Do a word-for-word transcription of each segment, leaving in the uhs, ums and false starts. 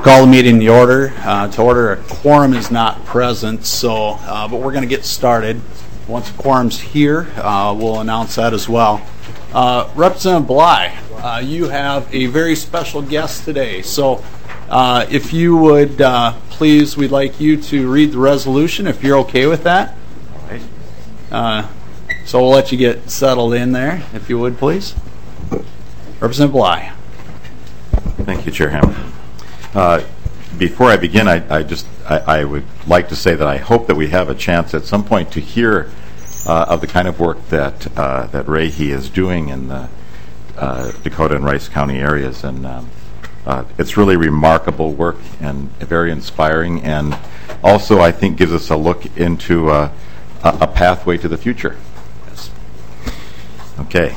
Call the meeting to order. Uh, to order, a quorum is not present, so uh, but we're going to get started. Once a quorum's here, uh, we'll announce that as well. Uh, Representative Bly, uh, you have a very special guest today, so uh, if you would uh, please, we'd like you to read the resolution if you're okay with that. All right. Uh, so we'll let you get settled in there, if you would, please. Representative Bly. Thank you, Chair Hammond. Uh, before I begin, I, I just I, I would like to say that I hope that we have a chance at some point to hear uh, of the kind of work that uh, that Ray he is doing in the uh, Dakota and Rice County areas, and um, uh, it's really remarkable work and very inspiring, and also I think gives us a look into uh, a, a pathway to the future. Yes. Okay.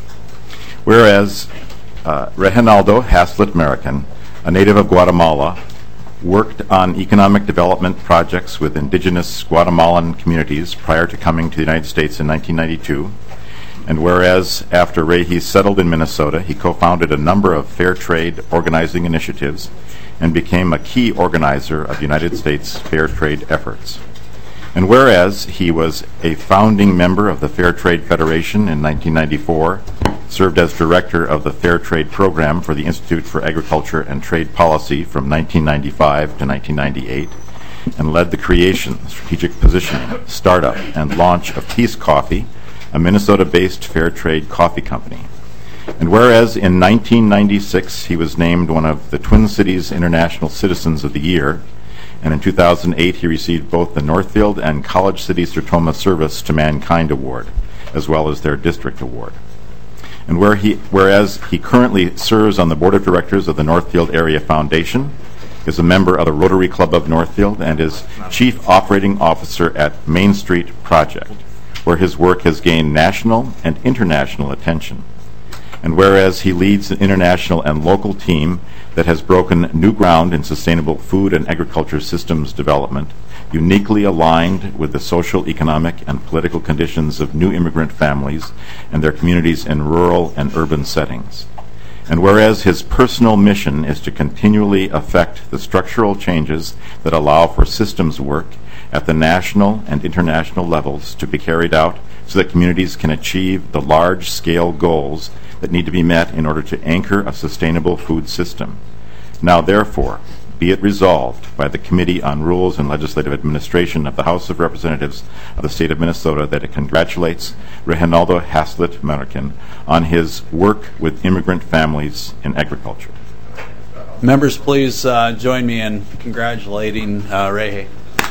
Whereas uh, Reginaldo Haslett Marican, a native of Guatemala, worked on economic development projects with indigenous Guatemalan communities prior to coming to the United States in nineteen ninety-two. And whereas after Rehi settled in Minnesota, he co-founded a number of fair trade organizing initiatives and became a key organizer of United States fair trade efforts. And whereas he was a founding member of the Fair Trade Federation in nineteen ninety-four, served as director of the Fair Trade Program for the Institute for Agriculture and Trade Policy from nineteen ninety-five to nineteen ninety-eight, and led the creation, strategic positioning, startup, and launch of Peace Coffee, a Minnesota-based fair trade coffee company. And whereas in nineteen ninety-six he was named one of the Twin Cities International Citizens of the Year, and in two thousand eight he received both the Northfield and College City Sertoma Service to Mankind Award, as well as their District Award. And where he, whereas he currently serves on the board of directors of the Northfield Area Foundation, is a member of the Rotary Club of Northfield, and is chief operating officer at Main Street Project, where his work has gained national and international attention. And whereas he leads an international and local team that has broken new ground in sustainable food and agriculture systems development, uniquely aligned with the social, economic, and political conditions of new immigrant families and their communities in rural and urban settings. And whereas his personal mission is to continually affect the structural changes that allow for systems work at the national and international levels to be carried out so that communities can achieve the large-scale goals that need to be met in order to anchor a sustainable food system. Now, therefore, be it resolved by the Committee on Rules and Legislative Administration of the House of Representatives of the State of Minnesota that it congratulates Reginaldo Haslett Marican on his work with immigrant families in agriculture. Members, please uh, join me in congratulating uh, Rehi.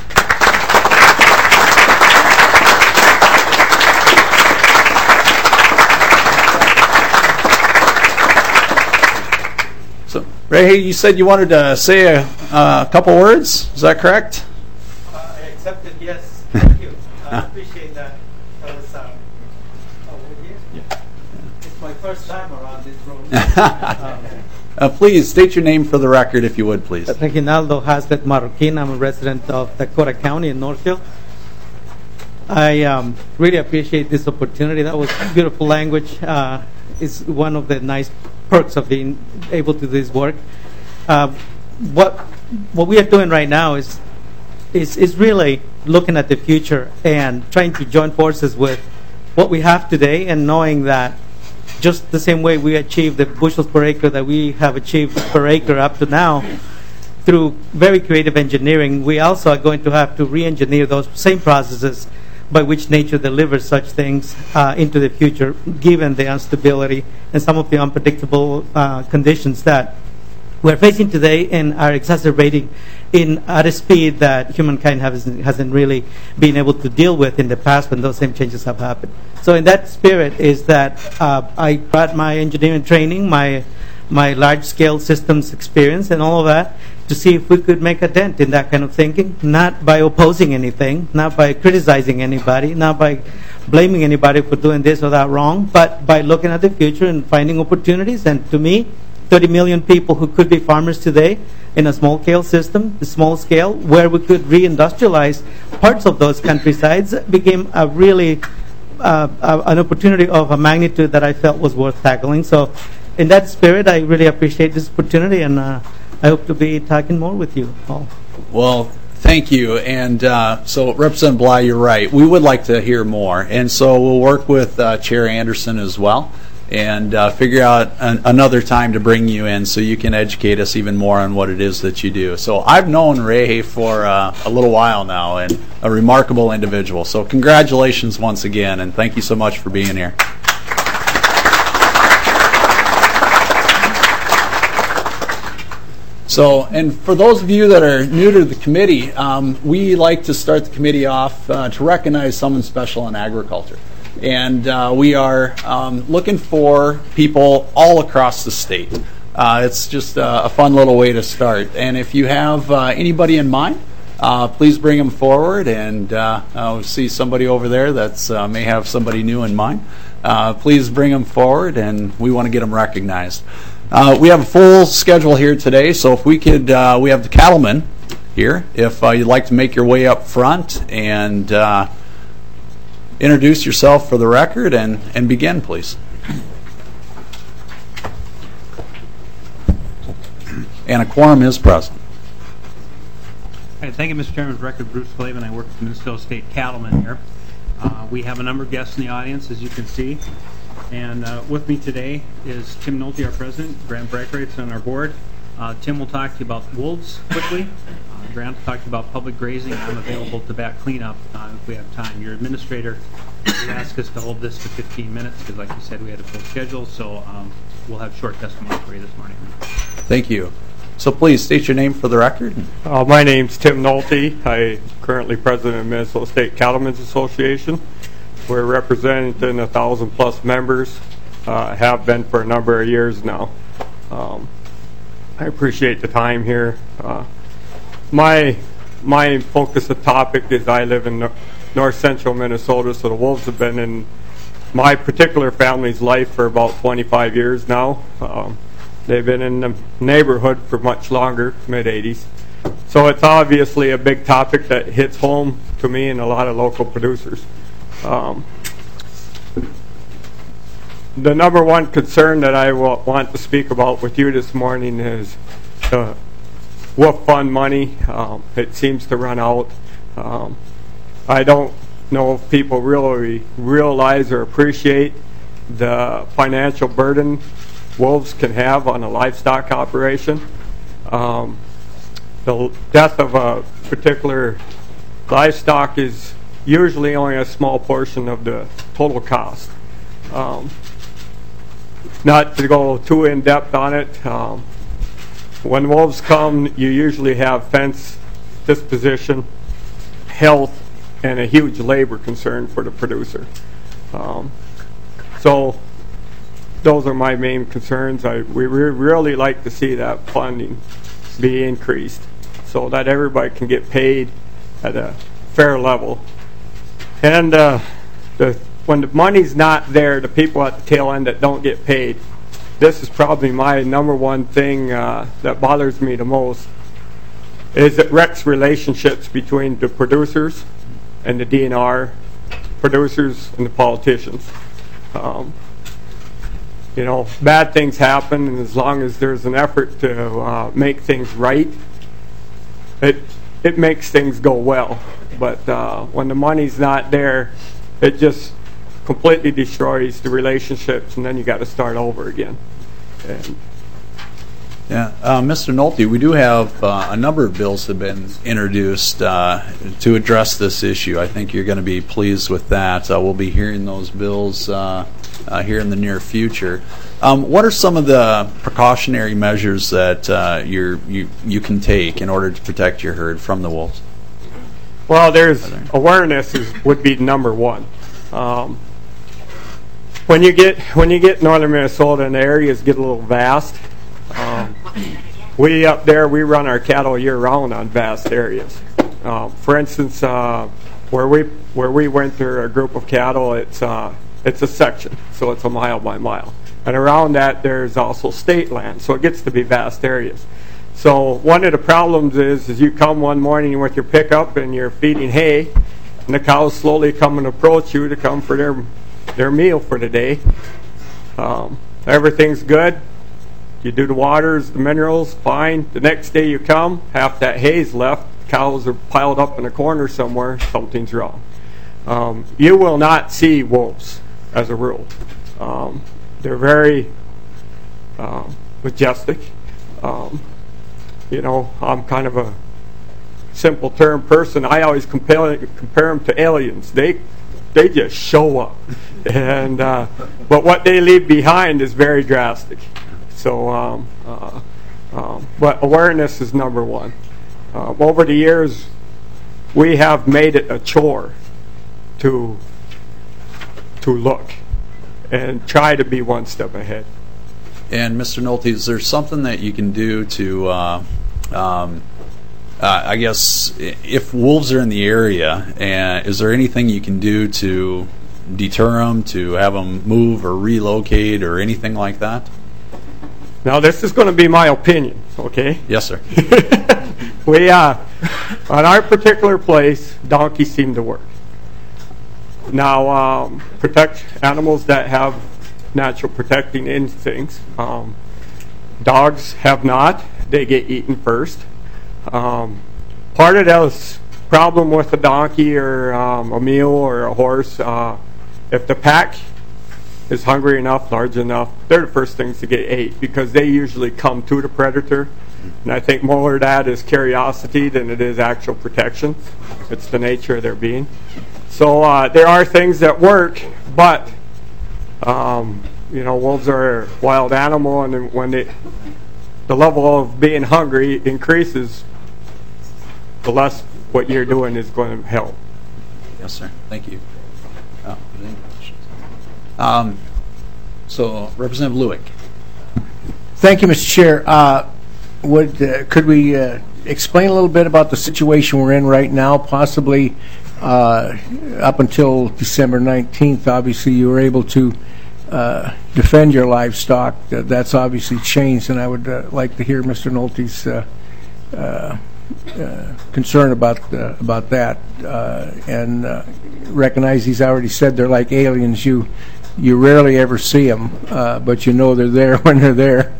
So, Rehi, you said you wanted to say a uh, couple words. Is that correct? Uh, I accepted, yes. Thank you. I appreciate that. That was, um, oh, we're here? Yeah. It's my first time around this room. um, uh, please state your name for the record, if you would, please. Reginaldo Haslett Marican. I'm a resident of Dakota County in Northfield. I um, really appreciate this opportunity. That was beautiful language. Uh, it's one of the nice perks of being able to do this work. Uh, what what we are doing right now is, is is really looking at the future and trying to join forces with what we have today, and knowing that just the same way we achieved the bushels per acre that we have achieved per acre up to now through very creative engineering, we also are going to have to re-engineer those same processes by which nature delivers such things uh, into the future, given the instability and some of the unpredictable uh, conditions that we're facing today and are exacerbating in at a speed that humankind hasn't, hasn't really been able to deal with in the past when those same changes have happened. So in that spirit is that uh, I brought my engineering training, my my large-scale systems experience and all of that, to see if we could make a dent in that kind of thinking, not by opposing anything, not by criticizing anybody, not by blaming anybody for doing this or that wrong, but by looking at the future and finding opportunities. And to me, thirty million people who could be farmers today in a small-scale system, a small scale, where we could re-industrialize parts of those countrysides, became a really uh, uh, an opportunity of a magnitude that I felt was worth tackling. So in that spirit, I really appreciate this opportunity, and uh, I hope to be talking more with you all. Well, thank you. And uh, so, Representative Bly, you're right. We would like to hear more. And so we'll work with uh, Chair Anderson as well and uh, figure out an, another time to bring you in so you can educate us even more on what it is that you do. So I've known Ray for uh, a little while now, and a remarkable individual. So congratulations once again, and thank you so much for being here. So, and for those of you that are new to the committee, um, we like to start the committee off uh, to recognize someone special in agriculture. And uh, we are um, looking for people all across the state. Uh, it's just uh, a fun little way to start. And if you have uh, anybody in mind, uh, please bring them forward. And uh, I'll see somebody over there that uh, may have somebody new in mind. Uh, please bring them forward, and we want to get them recognized. Uh, we have a full schedule here today, so if we could, uh, we have the cattlemen here. If uh, you'd like to make your way up front and uh, introduce yourself for the record and, and begin, please. And a quorum is present. All right, thank you, Mister Chairman. For the record, Bruce Flavin. I work with the Minnesota State Cattlemen here. Uh, we have a number of guests in the audience, as you can see. And uh, with me today is Tim Nolte, our president. Grant Breckwright's on our board. Uh, Tim will talk to you about wolves quickly. Uh, Grant will talk to you about public grazing. I'm available to back cleanup uh, if we have time. Your administrator asked us to hold this to fifteen minutes because, like you said, we had a full schedule. So um, we'll have short testimony for you this morning. Thank you. So please state your name for the record. Uh, my name's Tim Nolte. I'm currently president of Minnesota State Cattlemen's Association. We're representing a thousand plus members, uh, have been for a number of years now. Um, I appreciate the time here. Uh, my my focus of topic is I live in no- north central Minnesota, so the wolves have been in my particular family's life for about twenty-five years now. Um, they've been in the neighborhood for much longer, mid eighties. So it's obviously a big topic that hits home to me and a lot of local producers. Um, the number one concern that I will want to speak about with you this morning is the wolf fund money. Um, it seems to run out. Um, I don't know if people really realize or appreciate the financial burden wolves can have on a livestock operation. Um, the death of a particular livestock is usually only a small portion of the total cost. Um, not to go too in depth on it, um, when wolves come, you usually have fence, disposition, health, and a huge labor concern for the producer. Um, so those are my main concerns. I, we re- really like to see that funding be increased so that everybody can get paid at a fair level. And uh, the, when the money's not there, the people at the tail end that don't get paid, this is probably my number one thing uh, that bothers me the most, is it wrecks relationships between the producers and the D N R, producers and the politicians. Um, you know, bad things happen, and as long as there's an effort to uh, make things right, it it makes things go well. But uh, when the money's not there, it just completely destroys the relationships, and then you got to start over again. And Yeah, uh, Mister Nolte, we do have uh, a number of bills that have been introduced uh, to address this issue. I think you're going to be pleased with that. Uh, we'll be hearing those bills uh, uh, here in the near future. Um, what are some of the precautionary measures that uh, you're, you you can take in order to protect your herd from the wolves? Well, there's awareness is, would be number one. Um, when you get when you get northern Minnesota and the areas get a little vast, um, we up there we run our cattle year round on vast areas. Uh, for instance, uh, where we where we winter a group of cattle, it's uh, it's a section, so it's a mile by mile, and around that there's also state land, so it gets to be vast areas. So one of the problems is, is you come one morning with your pickup and you're feeding hay, and the cows slowly come and approach you to come for their their meal for the day. Um, everything's good. You do the waters, the minerals, fine. The next day you come, half that hay's left, cows are piled up in a corner somewhere, something's wrong. Um, you will not see wolves, as a rule. Um, they're very uh, majestic. Um, you know, I'm kind of a simple term person. I always compare, compare them to aliens. They they just show up. and uh, But what they leave behind is very drastic. So, um, uh, um, but awareness is number one. Uh, over the years, we have made it a chore to to look and try to be one step ahead. And Mister Nolte, is there something that you can do to, uh, um, uh, I guess, if wolves are in the area, and is there anything you can do to deter them, to have them move or relocate or anything like that? Now, this is going to be my opinion, okay? Yes, sir. we, uh, on our particular place, donkeys seem to work. Now, um, protect animals that have natural protecting instincts. Um, dogs have not. They get eaten first. Um, part of this problem with a donkey or um, a mule or a horse, uh, if the pack is hungry enough, large enough, they're the first things to get ate because they usually come to the predator. And I think more of that is curiosity than it is actual protection. It's the nature of their being. So uh, there are things that work, but um, you know, wolves are a wild animal, and when they, the level of being hungry increases, the less what you're doing is going to help. Yes, sir. Thank you. Oh, any questions? Um, so, Representative Lewick. Thank you, Mister Chair. Uh, would uh, could we uh, explain a little bit about the situation we're in right now? Possibly uh, up until December nineteenth, obviously you were able to uh, defend your livestock. Uh, that's obviously changed, and I would uh, like to hear Mister Nolte's uh, uh, uh, concern about uh, about that, uh, and uh, recognize he's already said they're like aliens. You you rarely ever see them, uh, but you know they're there when they're there.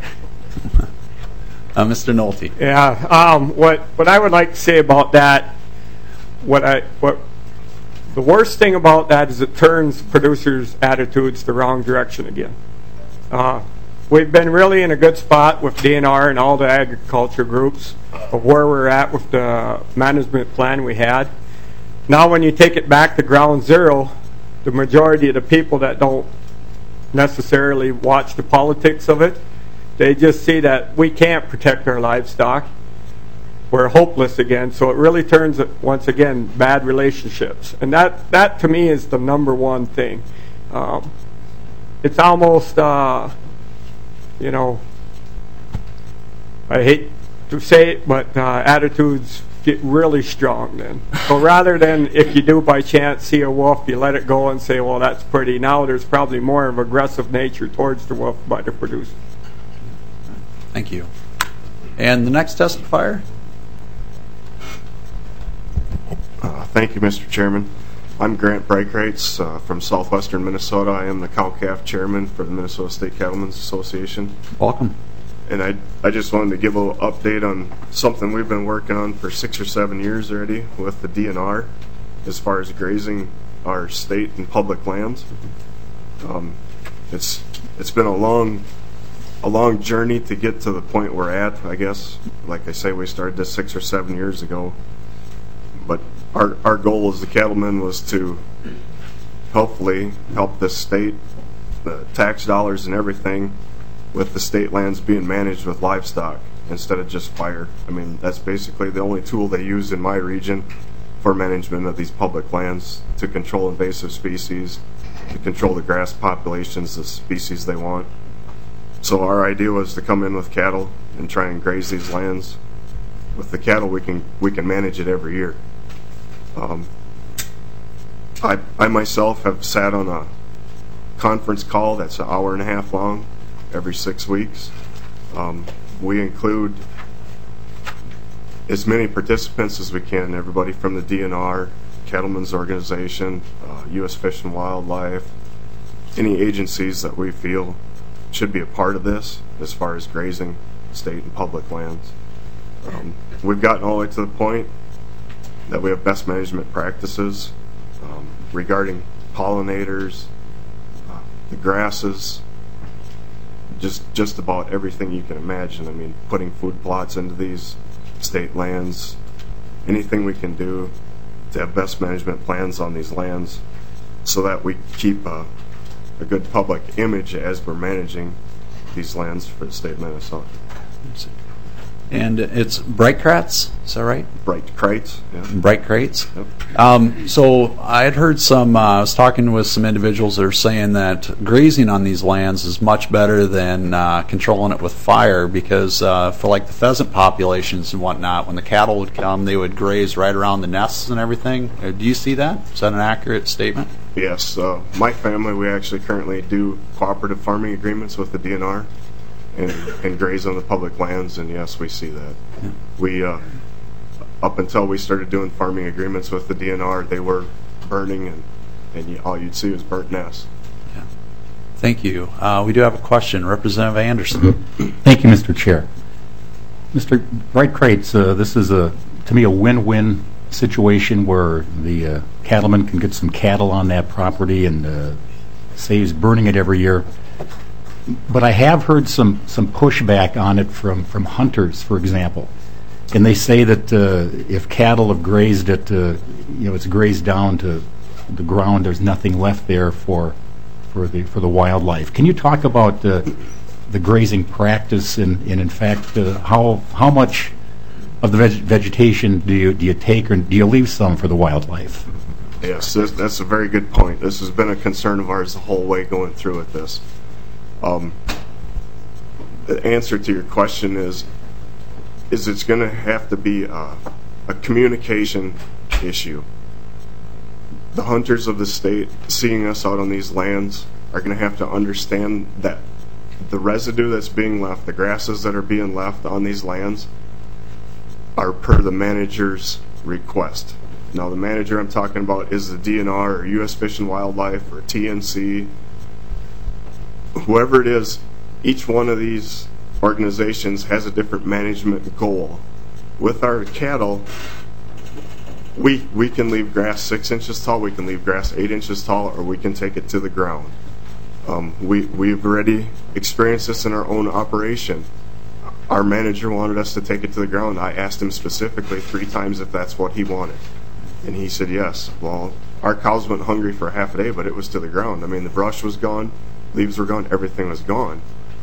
Uh, Mister Nolte. Yeah. Um, what what I would like to say about that, what I what the worst thing about that is it turns producers' attitudes the wrong direction again. Uh, we've been really in a good spot with D N R and all the agriculture groups of where we're at with the management plan we had. Now, when you take it back to ground zero, the majority of the people that don't necessarily watch the politics of it, they just see that we can't protect our livestock. We're hopeless again. So it really turns, once again, bad relationships. And that, that to me is the number one thing. Um, it's almost, uh, you know, I hate to say it, but uh, attitudes get really strong then. So rather than if you do by chance see a wolf, you let it go and say, well, that's pretty. Now there's probably more of aggressive nature towards the wolf by the producer. Thank you. And the next testifier? Uh, thank you, Mister Chairman. I'm Grant Breikrates uh, from southwestern Minnesota. I am the cow-calf chairman for the Minnesota State Cattlemen's Association. Welcome. And I, I just wanted to give a little update on something we've been working on for six or seven years already with the D N R as far as grazing our state and public lands. Um, it's it's been a long a long journey to get to the point we're at, I guess. Like I say, we started this six or seven years ago. But our our goal as the cattlemen was to hopefully help the state, the tax dollars and everything, with the state lands being managed with livestock instead of just fire. I mean, that's basically the only tool they use in my region for management of these public lands, to control invasive species, to control the grass populations, the species they want. So our idea was to come in with cattle and try and graze these lands. With the cattle, we can we can manage it every year. Um, I I myself have sat on a conference call that's an hour and a half long every six weeks. Um, we include as many participants as we can, everybody from the D N R, Cattlemen's Organization, uh, U S Fish and Wildlife, any agencies that we feel should be a part of this as far as grazing state and public lands. Um, we've gotten all the way to the point that we have best management practices um, regarding pollinators, uh, the grasses, just just about everything you can imagine. I mean, putting food plots into these state lands, anything we can do to have best management plans on these lands so that we keep a, a good public image as we're managing these lands for the state of Minnesota. And it's bright crates, is that right? Bright crates, yeah. Bright crates. Yep. Um, so I had heard some. Uh, I was talking with some individuals that are saying that grazing on these lands is much better than uh, controlling it with fire because uh, for like the pheasant populations and whatnot, when the cattle would come, they would graze right around the nests and everything. Uh, do you see that? Is that an accurate statement? Yes. Uh, my family, we actually currently do cooperative farming agreements with the D N R. And, and graze on the public lands, and yes, we see that. Yeah. We, uh, up until we started doing farming agreements with the D N R, they were burning, and, and you, all you'd see was burnt nests. Yeah. Thank you. Uh, we do have a question. Representative Anderson. Thank you, Mister Chair. Mister Bright Crates, uh, this is, a, to me, a win-win situation where the uh, cattleman can get some cattle on that property and uh, saves burning it every year. But I have heard some, some pushback on it from, from hunters, for example. And they say that uh, if cattle have grazed it, uh, you know, it's grazed down to the ground, there's nothing left there for, for, the, for the wildlife. Can you talk about uh, the grazing practice and, and in fact, uh, how, how much of the veg vegetation do you, do you take or do you leave some for the wildlife? Yes, this, that's a very good point. This has been a concern of ours the whole way going through with this. Um, the answer to your question is, is it's going to have to be a, a communication issue. The hunters of the state seeing us out on these lands are going to have to understand that the residue that's being left, the grasses that are being left on these lands, are per the manager's request. Now, the manager I'm talking about is the D N R or U S Fish and Wildlife or T N C. Whoever it is, each one of these organizations has a different management goal. With our cattle, we we can leave grass six inches tall, we can leave grass eight inches tall, or we can take it to the ground. Um, we, we've already experienced this in our own operation. Our manager wanted us to take it to the ground. I asked him specifically three times if that's what he wanted. And he said yes. Well, our cows went hungry for half a day, but it was to the ground. I mean, the brush was gone. Leaves were gone, everything was gone.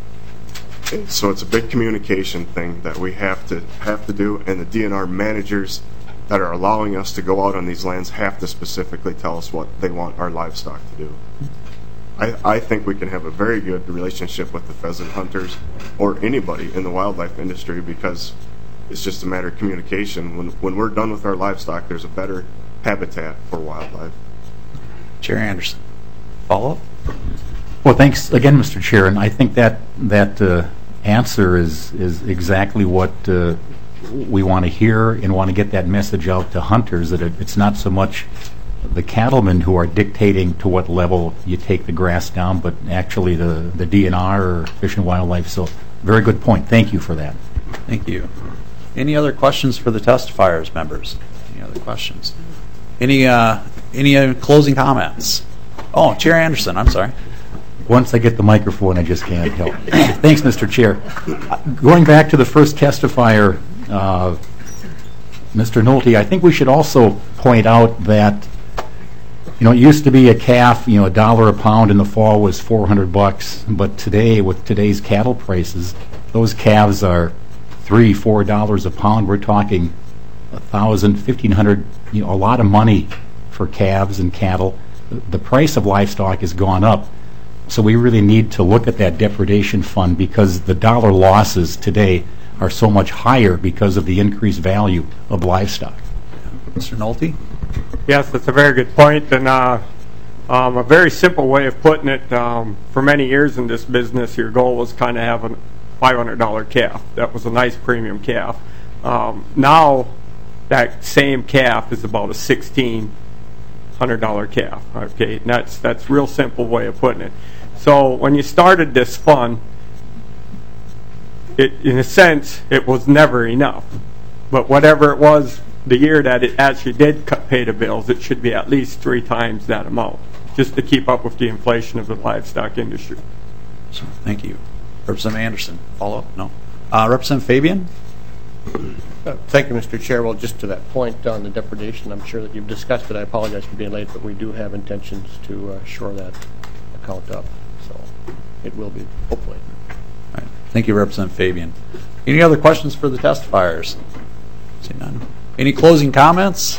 And so it's a big communication thing that we have to have to do, and the D N R managers that are allowing us to go out on these lands have to specifically tell us what they want our livestock to do. I, I think we can have a very good relationship with the pheasant hunters or anybody in the wildlife industry because it's just a matter of communication. When, when we're done with our livestock, there's a better habitat for wildlife. Chair Anderson. Follow up? Well, thanks again, Mister Chair, and I think that that uh, answer is is exactly what uh, we want to hear and want to get that message out to hunters that it, it's not so much the cattlemen who are dictating to what level you take the grass down, but actually the the D N R or Fish and Wildlife. So, very good point. Thank you for that. Thank you. Any other questions for the testifiers, members? Any other questions? Any uh, any uh, closing comments? Oh, Chair Anderson. I'm sorry. Once I get the microphone, I just can't help. Thanks, Mister Chair. Uh, going back to the first testifier, uh, Mister Nolte, I think we should also point out that, you know, it used to be a calf, you know, a dollar a pound in the fall was four hundred bucks, but today, with today's cattle prices, those calves are three, four dollars a pound. We're talking a thousand, fifteen hundred, you know, a lot of money for calves and cattle. The price of livestock has gone up. So we really need to look at that depredation fund because the dollar losses today are so much higher because of the increased value of livestock. Mister Nolte? Yes, that's a very good point, and uh, um, a very simple way of putting it. Um, for many years in this business, your goal was kind of have a five hundred dollar calf. That was a nice premium calf. Um, now, that same calf is about a sixteen hundred dollar calf. Okay, and that's that's real simple way of putting it. So when you started this fund, it, in a sense, it was never enough. But whatever it was, the year that it actually did cut, pay the bills, it should be at least three times that amount, just to keep up with the inflation of the livestock industry. Thank you. Representative Anderson, follow up? No. Uh, Representative Fabian? Uh, Thank you, Mister Chair. Well, just to that point on the depredation, I'm sure that you've discussed it. I apologize for being late, but we do have intentions to uh, shore that account up. So it will be, hopefully. All right. Thank you, Representative Fabian. Any other questions for the testifiers? See none. Any closing comments?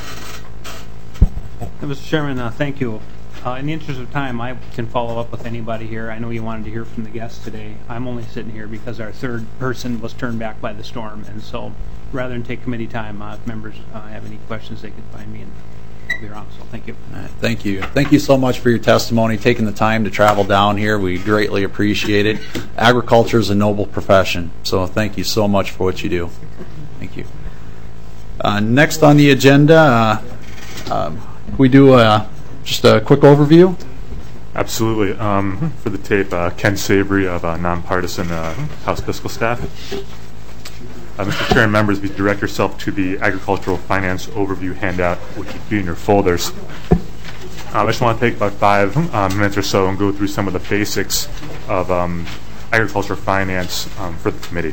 Mister Chairman, uh, thank you. Uh, in the interest of time, I can follow up with anybody here. I know you wanted to hear from the guests today. I'm only sitting here because our third person was turned back by the storm, and so rather than take committee time, uh, if members uh, have any questions, they can find me, and I'll be around. So thank you. All right, thank you. Thank you so much for your testimony, taking the time to travel down here. We greatly appreciate it. Agriculture is a noble profession, so thank you so much for what you do. Thank you. Uh, next on the agenda, uh, um, we do a Just a quick overview. Absolutely. Um, for the tape, uh, Ken Savory of uh, Nonpartisan uh, House Fiscal Staff. Uh, Mister Chair and members, we direct yourself to the Agricultural Finance Overview handout, which would be in your folders. Uh, I just want to take about five uh, minutes or so and go through some of the basics of um, agricultural finance um, for the committee.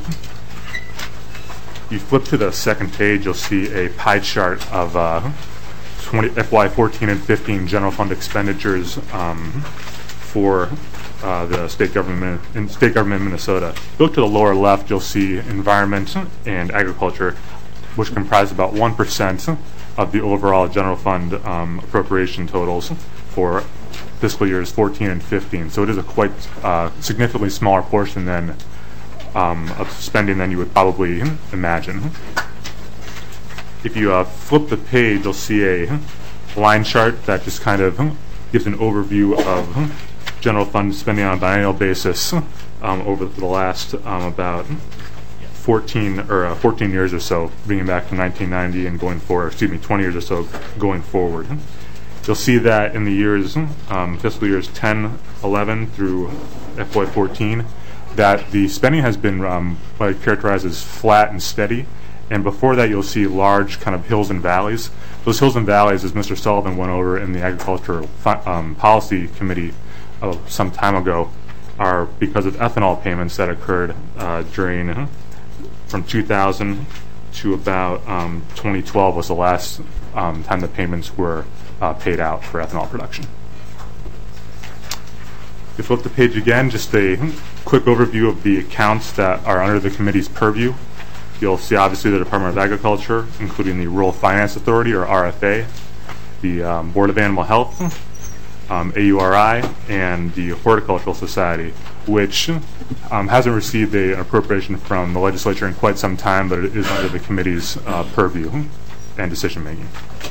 If you flip to the second page, you'll see a pie chart of uh, F Y fourteen and fifteen general fund expenditures um, for uh, the state government in state government of Minnesota. If you look to the lower left, you'll see environment and agriculture, which comprise about one percent of the overall general fund um, appropriation totals for fiscal years fourteen and fifteen. So it is a quite uh, significantly smaller portion than um, of spending than you would probably imagine. If you uh, flip the page, you'll see a line chart that just kind of gives an overview of general fund spending on a biennial basis um, over the last um, about fourteen or uh, fourteen years or so, bringing back to nineteen ninety and going forward. Excuse me, twenty years or so going forward. You'll see that in the years um, fiscal years ten, eleven through F Y fourteen, that the spending has been um, what I characterize as flat and steady. And before that, you'll see large kind of hills and valleys. Those hills and valleys, as Mister Sullivan went over in the Agricultural um, Policy Committee uh, some time ago, are because of ethanol payments that occurred uh, during uh, from two thousand to about um, twenty twelve was the last um, time the payments were uh, paid out for ethanol production. If you flip the page again, just a quick overview of the accounts that are under the committee's purview. You'll see obviously the Department of Agriculture, including the Rural Finance Authority, or R F A, the um, Board of Animal Health, um, A U R I, and the Horticultural Society, which um, hasn't received a, an appropriation from the legislature in quite some time, but it is under the committee's uh, purview and decision making.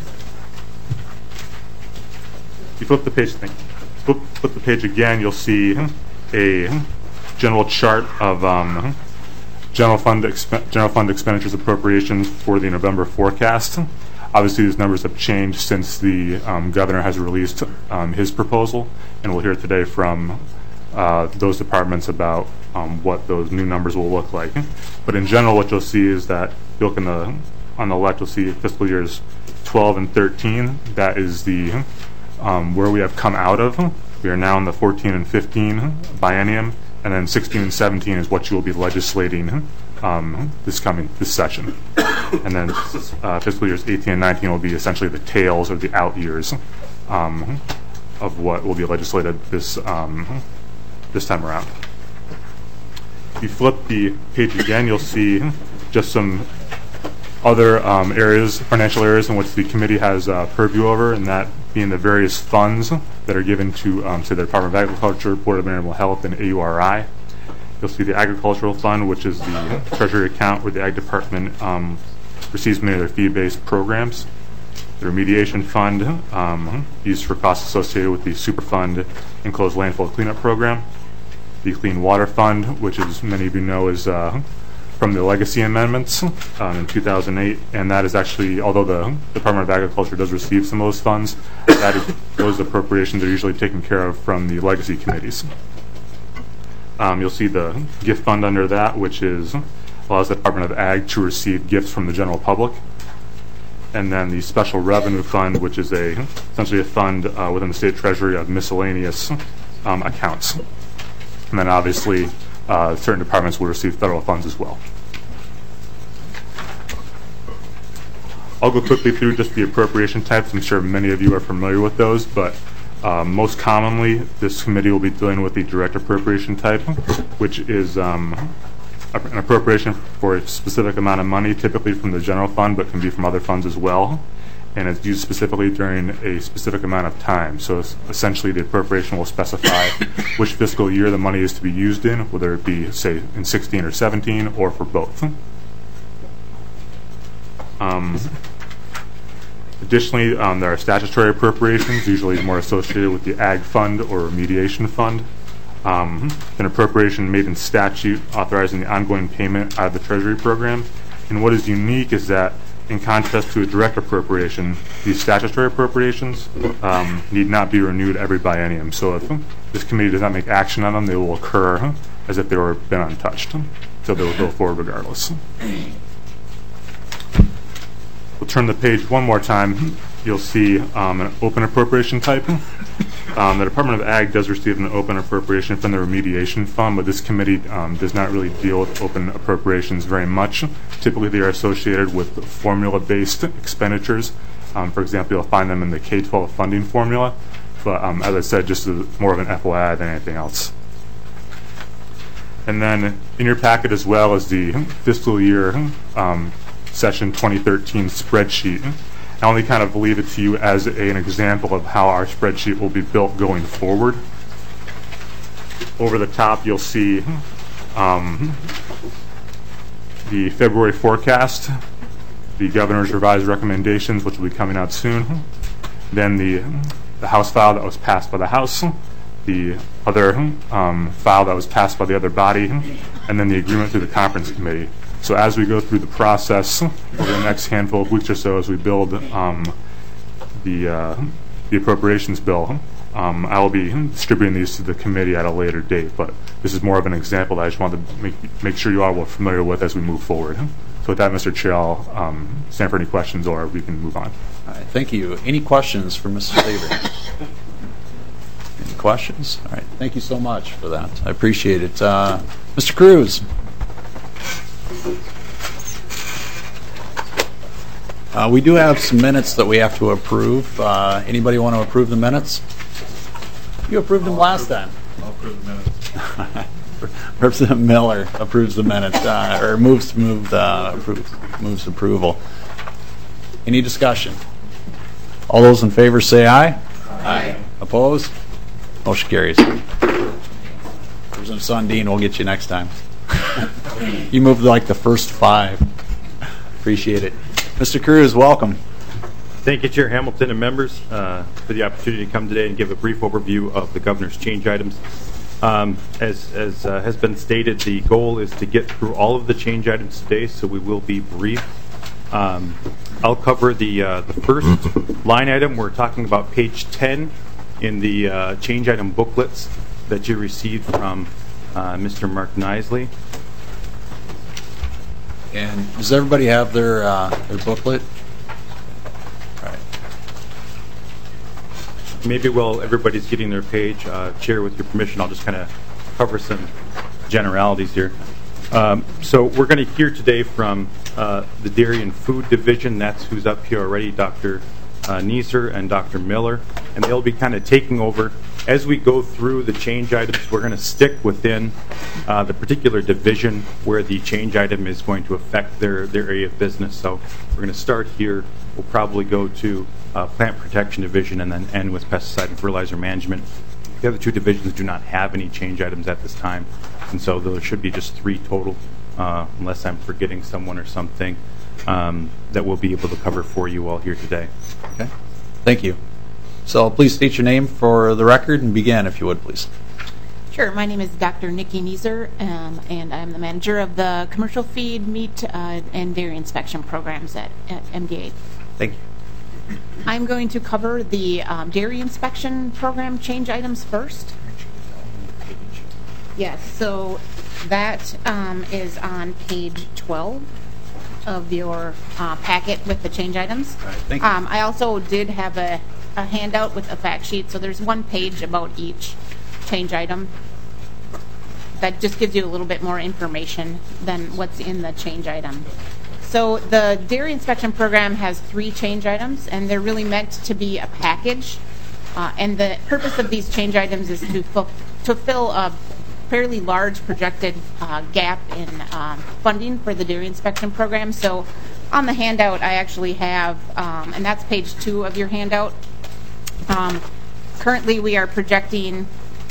If you flip the page, think, flip, flip the page again, you'll see a general chart of um, General fund exp- general fund expenditures appropriations for the November forecast. Obviously, these numbers have changed since the um, governor has released um, his proposal, and we'll hear today from uh, those departments about um, what those new numbers will look like. But in general, what you'll see is that if you look in the, on the left, you'll see fiscal years twelve and thirteen. That is the um, where we have come out of. We are now in the fourteen and fifteen biennium. And then sixteen and seventeen is what you will be legislating um, this coming this session. And then uh, fiscal years eighteen and nineteen will be essentially the tails or the out years um, of what will be legislated this um, this time around. If you flip the page again, you'll see just some other um, areas, financial areas in which the committee has uh, purview over, and that being the various funds that are given to, um, to the Department of Agriculture, Board of Animal Health, and A U R I. You'll see the Agricultural Fund, which is the treasury account where the Ag Department um, receives many of their fee-based programs. The Remediation Fund, um, used for costs associated with the Superfund Enclosed Landfill Cleanup Program. The Clean Water Fund, which, as many of you know, is uh, from the legacy amendments um, in two thousand eight, and that is actually, although the Department of Agriculture does receive some of those funds, that is, those appropriations are usually taken care of from the legacy committees. um, you'll see the gift fund under that, which is allows the Department of Ag to receive gifts from the general public. And then the Special Revenue Fund, which is a essentially a fund uh, within the State Treasury of miscellaneous um, accounts. And then obviously uh, certain departments will receive federal funds as well. I'll go quickly through just the appropriation types. I'm sure many of you are familiar with those, but uh, most commonly this committee will be dealing with the direct appropriation type, which is um, an appropriation for a specific amount of money, typically from the general fund, but can be from other funds as well. And it's used specifically during a specific amount of time. So essentially the appropriation will specify which fiscal year the money is to be used in, whether it be, say, in sixteen or seventeen, or for both. Um, additionally, um, there are statutory appropriations, usually more associated with the Ag Fund or Remediation Fund. Um, an appropriation made in statute authorizing the ongoing payment out of the Treasury program. And what is unique is that, in contrast to a direct appropriation, these statutory appropriations um, need not be renewed every biennium. So if this committee does not make action on them, they will occur as if they were been untouched. So they will go forward regardless. We'll turn the page one more time. You'll see um, an open appropriation type. Um, the Department of Ag does receive an open appropriation from the Remediation Fund, but this committee um, does not really deal with open appropriations very much. Typically, they are associated with formula-based expenditures. Um, for example, you'll find them in the K twelve funding formula. But um, as I said, just as more of an F Y I than anything else. And then in your packet as well is the fiscal year um, session twenty thirteen spreadsheet. I only kind of leave it to you as a, an example of how our spreadsheet will be built going forward. Over the top, you'll see um, the February forecast, the governor's revised recommendations, which will be coming out soon, then the, the House file that was passed by the House, the other um, file that was passed by the other body, and then the agreement through the conference committee. So as we go through the process over the next handful of weeks or so, as we build um, the uh, the appropriations bill, um, I will be distributing these to the committee at a later date. But this is more of an example that I just wanted to make make sure you all were familiar with as we move forward. So with that, Mister Chair, I'll um, stand for any questions, or we can move on. All right, thank you. Any questions for Mister Saber? Any questions? All right, thank you so much for that. I appreciate it. Uh, Mister Cruz. Uh, we do have some minutes that we have to approve. Uh, anybody want to approve the minutes? You approved them last time. I'll approve the minutes. Representative Miller approves the minutes, uh, or moves move uh, approve, moves approval. Any discussion? All those in favor say aye. Aye. Opposed? Motion carries. Representative Sundin, we'll get you next time. You moved like the first five. Appreciate it. Mister Cruz, welcome. Thank you, Chair Hamilton and members, uh, for the opportunity to come today and give a brief overview of the governor's change items. Um, as as uh, has been stated, the goal is to get through all of the change items today, so we will be brief. Um, I'll cover the uh, the first line item. We're talking about page ten in the uh, change item booklets that you received from uh, Mister Mark Nisley. And does everybody have their uh, their booklet? All right. Maybe while everybody's getting their page, uh, Chair, with your permission, I'll just kind of cover some generalities here. Um, so we're going to hear today from uh, the Dairy and Food Division. That's who's up here already, Doctor Uh, Neeser and Doctor Miller, and they'll be kind of taking over. As we go through the change items, we're going to stick within uh, the particular division where the change item is going to affect their, their area of business. So we're going to start here. We'll probably go to uh, Plant Protection Division and then end with Pesticide and Fertilizer Management. The other two divisions do not have any change items at this time, and so there should be just three total, uh, unless I'm forgetting someone or something, um, that we'll be able to cover for you all here today. Okay. Thank you. So please state your name for the record and begin, if you would, please. Sure. My name is Doctor Nikki Neeser, um, and I'm the manager of the Commercial Feed, Meat, uh, and Dairy Inspection Programs at, at M D A. Thank you. I'm going to cover the um, Dairy Inspection Program change items first. Yes, so that um, is on page twelve of your uh, packet with the change items. All right, thank you. Um, I also did have a, a handout with a fact sheet, so there's one page about each change item. That just gives you a little bit more information than what's in the change item. So the dairy inspection program has three change items, and they're really meant to be a package. Uh, and the purpose of these change items is to, fu- to fill a fairly large projected uh, gap in um, funding for the dairy inspection program. So on the handout, I actually have, um, and that's page two of your handout. Um, currently, we are projecting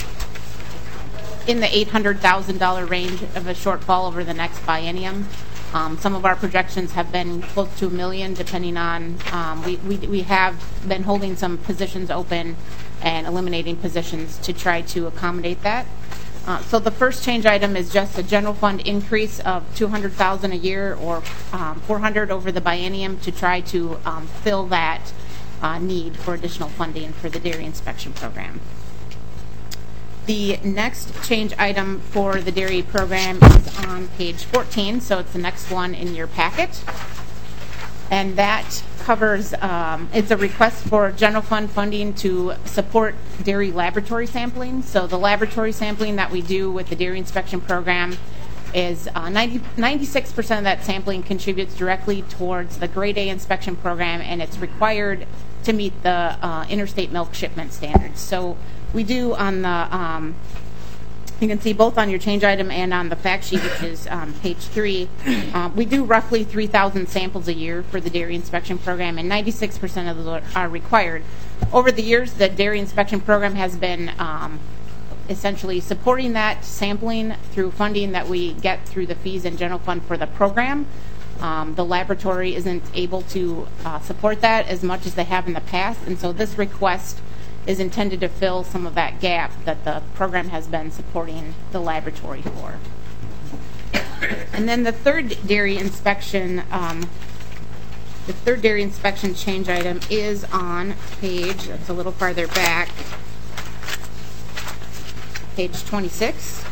in the eight hundred thousand dollars range of a shortfall over the next biennium. Um, some of our projections have been close to a million, depending on, um, we, we, we have been holding some positions open and eliminating positions to try to accommodate that. Uh, so the first change item is just a general fund increase of two hundred thousand dollars a year, or um, four hundred dollars over the biennium, to try to um, fill that uh, need for additional funding for the dairy inspection program. The next change item for the dairy program is on page fourteen, so it's the next one in your packet. And that covers, um, it's a request for general fund funding to support dairy laboratory sampling. So the laboratory sampling that we do with the dairy inspection program is uh, ninety, ninety-six percent of that sampling contributes directly towards the grade A inspection program, and it's required to meet the uh, interstate milk shipment standards. So we do on the, um, you can see both on your change item and on the fact sheet, which is um, page three, uh, we do roughly three thousand samples a year for the dairy inspection program, and ninety-six percent of those are required. Over the years, the dairy inspection program has been um, essentially supporting that sampling through funding that we get through the fees and general fund for the program. Um, the laboratory isn't able to uh, support that as much as they have in the past, and so this request is intended to fill some of that gap that the program has been supporting the laboratory for. And then the third dairy inspection, um, the third dairy inspection change item is on page, that's a little farther back, page twenty-six.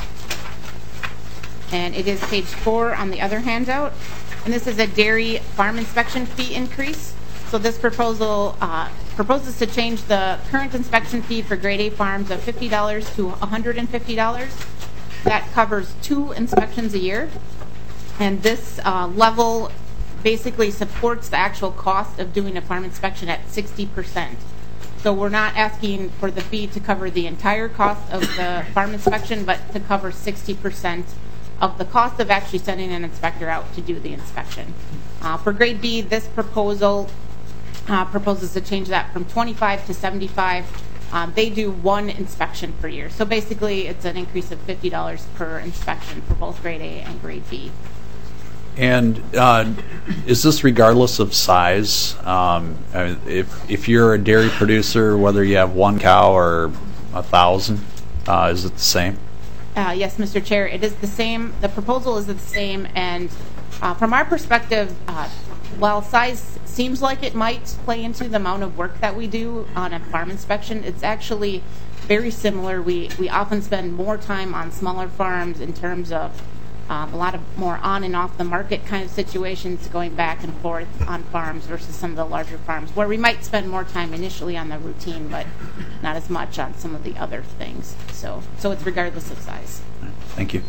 And it is page four on the other handout. And this is a dairy farm inspection fee increase. So this proposal uh, proposes to change the current inspection fee for grade A farms of fifty dollars to one hundred fifty dollars. That covers two inspections a year. And this uh, level basically supports the actual cost of doing a farm inspection at sixty percent. So we're not asking for the fee to cover the entire cost of the farm inspection, but to cover sixty percent of the cost of actually sending an inspector out to do the inspection. Uh, for grade B, this proposal Uh, proposes to change that from twenty-five to seventy-five. Um, they do one inspection per year. So basically, it's an increase of fifty dollars per inspection for both grade A and grade B. And uh, is this regardless of size? Um, I mean, if if you're a dairy producer, whether you have one cow or a thousand, uh, is it the same? Uh, yes, Mister Chair, it is the same. The proposal is the same, and uh, from our perspective, uh, while size seems like it might play into the amount of work that we do on a farm inspection, it's actually very similar. We we often spend more time on smaller farms in terms of um, a lot of more on and off the market kind of situations, going back and forth on farms versus some of the larger farms, where we might spend more time initially on the routine, but not as much on some of the other things. So so it's regardless of size. Thank you.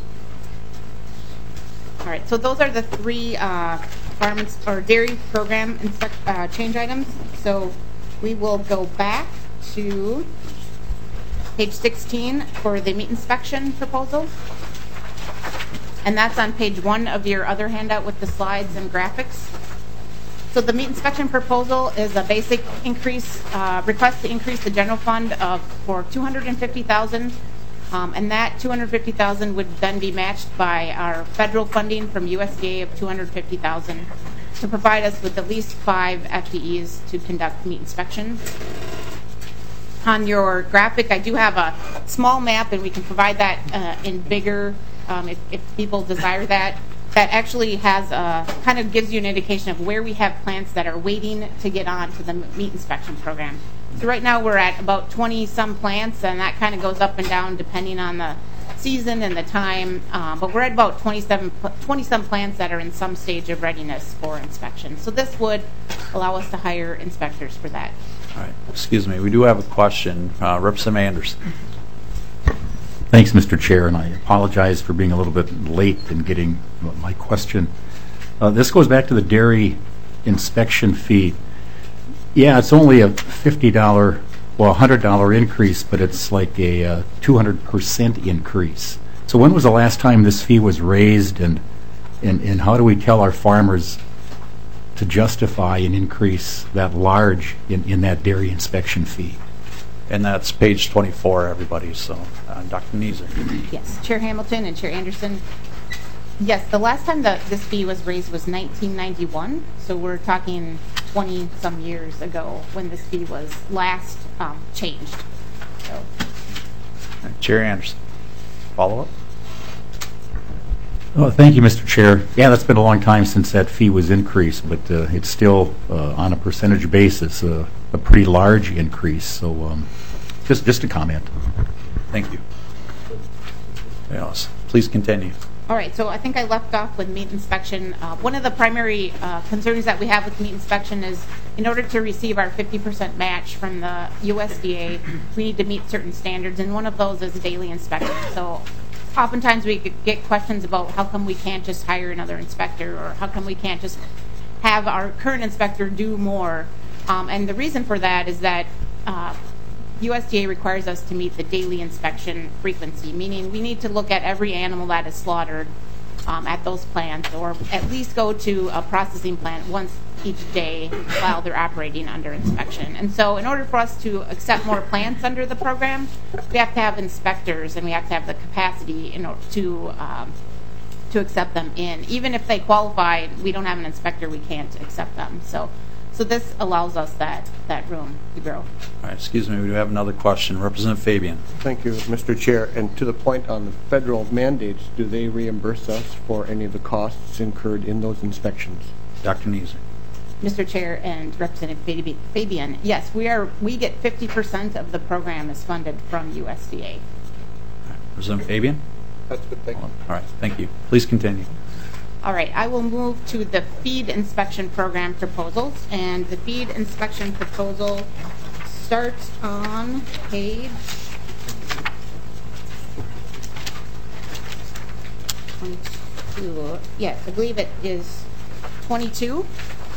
All right, so those are the three uh, farm ins- or dairy program inspect, uh, change items. So we will go back to page sixteen for the meat inspection proposal. And that's on page one of your other handout with the slides and graphics. So the meat inspection proposal is a basic increase, uh, request to increase the general fund of for two hundred fifty thousand dollars. Um, and that two hundred fifty thousand dollars would then be matched by our federal funding from U S D A of two hundred fifty thousand dollars to provide us with at least five F T Es to conduct meat inspections. On your graphic, I do have a small map, and we can provide that uh, in bigger um, if, if people desire that. That actually has a, kind of gives you an indication of where we have plants that are waiting to get on to the meat inspection program. So right now we're at about twenty some plants, and that kind of goes up and down depending on the season and the time, uh, but we're at about twenty-seven, twenty-some plants that are in some stage of readiness for inspection. So this would allow us to hire inspectors for that. All right. Excuse me. We do have a question. Uh, Representative Anderson. Thanks, Mister Chair, and I apologize for being a little bit late in getting my question. Uh, this goes back to the dairy inspection fee. Yeah, it's only a fifty dollars, well, one hundred dollars increase, but it's like a uh, two hundred percent increase. So when was the last time this fee was raised, and, and, and how do we tell our farmers to justify an increase that large in, in that dairy inspection fee? And that's page twenty-four, everybody. So, uh, Doctor Neeser. Yes, Chair Hamilton and Chair Anderson. Yes, the last time that this fee was raised was nineteen ninety-one. So we're talking twenty some years ago when this fee was last um, changed. So. Right, Chair Anderson. Follow up. Oh, thank you, Mister Chair. Yeah, that's been a long time since that fee was increased, but uh, it's still, uh, on a percentage basis, uh, a pretty large increase. So um, just, just a comment. Thank you. Yes, please continue. All right, so I think I left off with meat inspection. Uh, one of the primary uh, concerns that we have with meat inspection is in order to receive our fifty percent match from the U S D A, we need to meet certain standards, and one of those is daily inspection. So oftentimes we get questions about how come we can't just hire another inspector, or how come we can't just have our current inspector do more. Um, and the reason for that is that uh, U S D A requires us to meet the daily inspection frequency, meaning we need to look at every animal that is slaughtered um, at those plants, or at least go to a processing plant once each day while they're operating under inspection. And so in order for us to accept more plants under the program, we have to have inspectors, and we have to have the capacity in order to um, to accept them in. Even if they qualify, we don't have an inspector, we can't accept them. So so this allows us that, that room to grow. All right, excuse me, we do have another question. Representative Fabian. Thank you, Mister Chair. And to the point on the federal mandates, do they reimburse us for any of the costs incurred in those inspections? Doctor Neeser. Mister Chair and Representative Fabian, yes, we are. We get fifty percent of the program is funded from U S D A. All right, Representative Fabian. That's good, thank you. All right, thank you. Please continue. All right, I will move to the feed inspection program proposals, and the feed inspection proposal starts on page twenty-two. Yes, I believe it is twenty-two.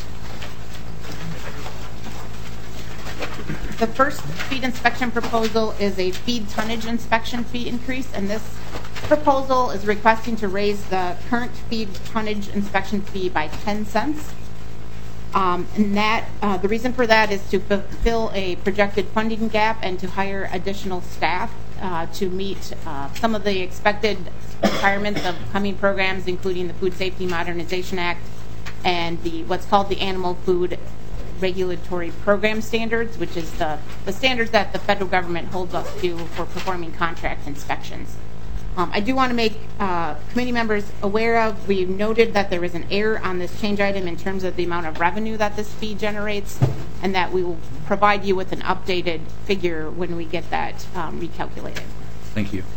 The first feed inspection proposal is a feed tonnage inspection fee increase, and this proposal is requesting to raise the current feed tonnage inspection fee by ten cents. Um, and that uh, the reason for that is to fulfill a projected funding gap and to hire additional staff uh, to meet uh, some of the expected requirements of coming programs, including the Food Safety Modernization Act and the what's called the Animal Food Regulatory Program Standards, which is the, the standards that the federal government holds us to for performing contract inspections. Um, I do want to make uh, committee members aware of, we noted that there is an error on this change item in terms of the amount of revenue that this fee generates, and that we will provide you with an updated figure when we get that um, recalculated. Thank you.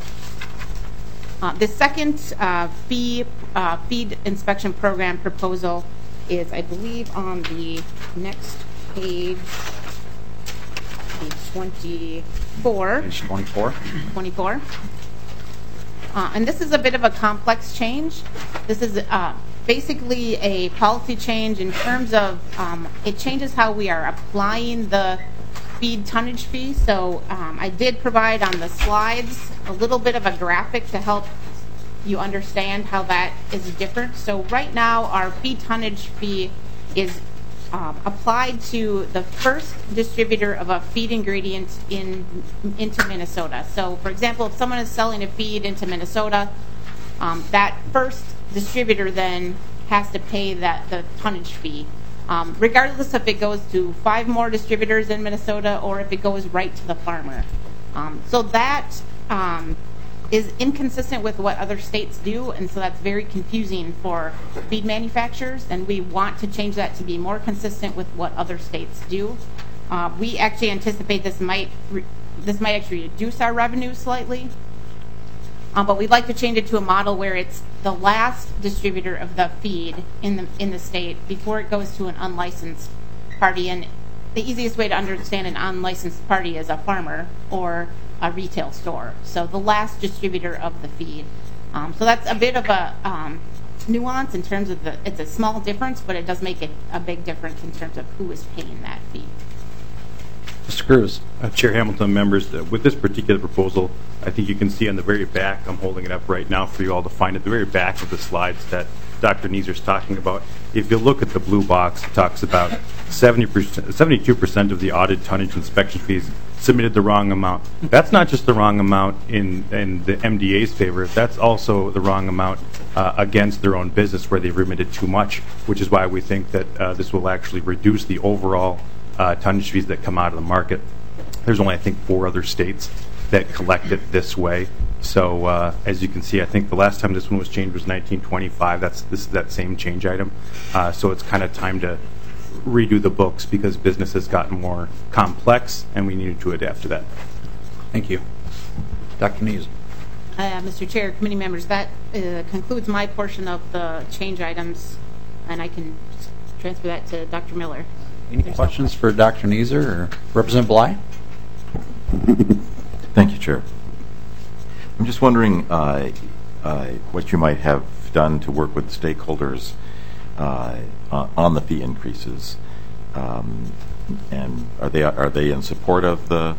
Uh, the second uh, fee uh, feed inspection program proposal is, I believe, on the next page, page twenty-four. Page twenty-four. twenty-four. Uh, and this is a bit of a complex change. This is uh, basically a policy change in terms of um, it changes how we are applying the feed tonnage fee. So um, I did provide on the slides a little bit of a graphic to help you understand how that is different. So right now our feed tonnage fee is um, applied to the first distributor of a feed ingredient in into Minnesota. So for example, if someone is selling a feed into Minnesota, um, that first distributor then has to pay that the tonnage fee, um, regardless if it goes to five more distributors in Minnesota or if it goes right to the farmer. Um, so that um, is inconsistent with what other states do, and so that's very confusing for feed manufacturers, and we want to change that to be more consistent with what other states do. Uh, we actually anticipate this might re- this might actually reduce our revenue slightly. Uh, but we'd like to change it to a model where it's the last distributor of the feed in the in the state before it goes to an unlicensed party. And the easiest way to understand an unlicensed party is a farmer or a retail store. So the last distributor of the feed. Um, so that's a bit of a um, nuance in terms of the, it's a small difference, but it does make it a big difference in terms of who is paying that fee. Mister Cruz. Uh, Chair Hamilton, members, uh, with this particular proposal, I think you can see on the very back, I'm holding it up right now for you all to find, at the very back of the slides that Doctor Neeser's talking about. If you look at the blue box, it talks about seventy percent, seventy-two percent of the audit tonnage inspection fees submitted the wrong amount. That's not just the wrong amount in, in the M D A's favor, that's also the wrong amount uh, against their own business where they've remitted too much, which is why we think that uh, this will actually reduce the overall uh, tonnage fees that come out of the market. There's only, I think, four other states that collect it this way. So uh, as you can see, I think the last time this one was changed was nineteen twenty-five. That's this is that same change item. Uh, so it's kind of time to redo the books because business has gotten more complex and we needed to adapt to that. Thank you. Doctor Neeser. Uh, Mister Chair, committee members, that uh, concludes my portion of the change items, and I can transfer that to Doctor Miller. Any There's questions no for Doctor Neeser or Representative Bly? Thank you, Chair. I'm just wondering uh, uh, what you might have done to work with stakeholders uh, on the fee increases, um, and are they are they in support of the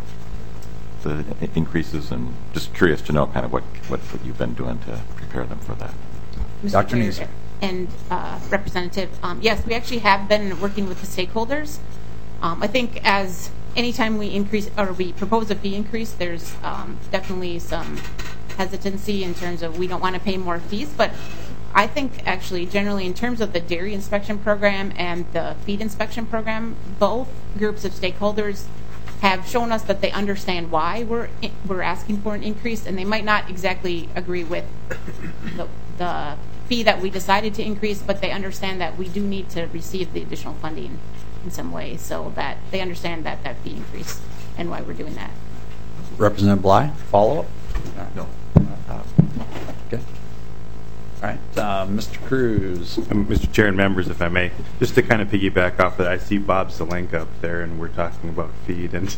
the increases? And just curious to know kind of what what, what you've been doing to prepare them for that. Mister Doctor Neeser and uh, Representative, um, yes, we actually have been working with the stakeholders. Um, I think as anytime we increase or we propose a fee increase, there's um, definitely some hesitancy in terms of we don't want to pay more fees. But I think actually generally in terms of the dairy inspection program and the feed inspection program, both groups of stakeholders have shown us that they understand why we're we're asking for an increase, and they might not exactly agree with the, the fee that we decided to increase, but they understand that we do need to receive the additional funding in some way, so that they understand that that fee increase and why we're doing that. Representative Bly, follow up? No. Uh, okay. All right, uh, Mister Cruz. Um, Mister Chair and members, if I may, just to kind of piggyback off that, I see Bob Zelenka up there, and we're talking about feed, and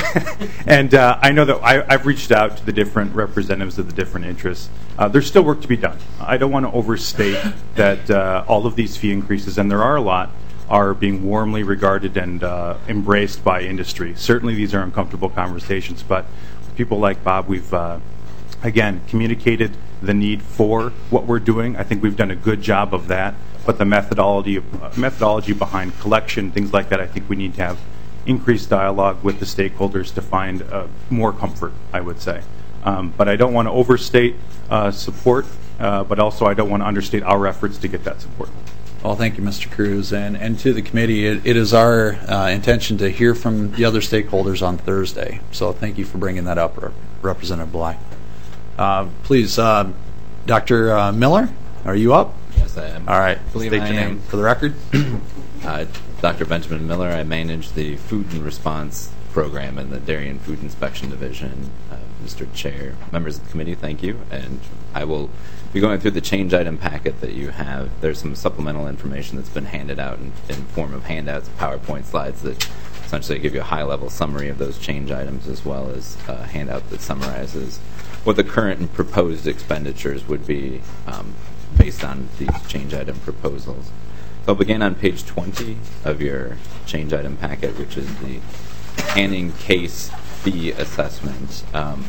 and uh, I know that I, I've reached out to the different representatives of the different interests. Uh, there's still work to be done. I don't want to overstate that uh, all of these fee increases, and there are a lot, are being warmly regarded and uh, embraced by industry. Certainly, these are uncomfortable conversations, but people like Bob, we've uh, again communicated the need for what we're doing. I think we've done a good job of that, but the methodology uh, methodology behind collection, things like that, I think we need to have increased dialogue with the stakeholders to find uh, more comfort, I would say. Um, but I don't want to overstate uh, support, uh, but also I don't want to understate our efforts to get that support. Well, thank you, Mister Cruz, and, and to the committee. It, it is our uh, intention to hear from the other stakeholders on Thursday. So thank you for bringing that up, Rep- Representative Bly. Uh, please, uh, Doctor Uh, Miller, are you up? Yes, I am. All right. Believe State I your am. name for the record. uh, Doctor Benjamin Miller. I manage the Food and Response Program in the Dairy and Food Inspection Division. Uh, Mister Chair, members of the committee, thank you. And I will be going through the change item packet that you have. There's some supplemental information that's been handed out in, in form of handouts, PowerPoint slides that essentially give you a high-level summary of those change items, as well as a handout that summarizes what the current and proposed expenditures would be um, based on these change item proposals. So I'll begin on page twenty of your change item packet, which is the canning case fee assessment. Um,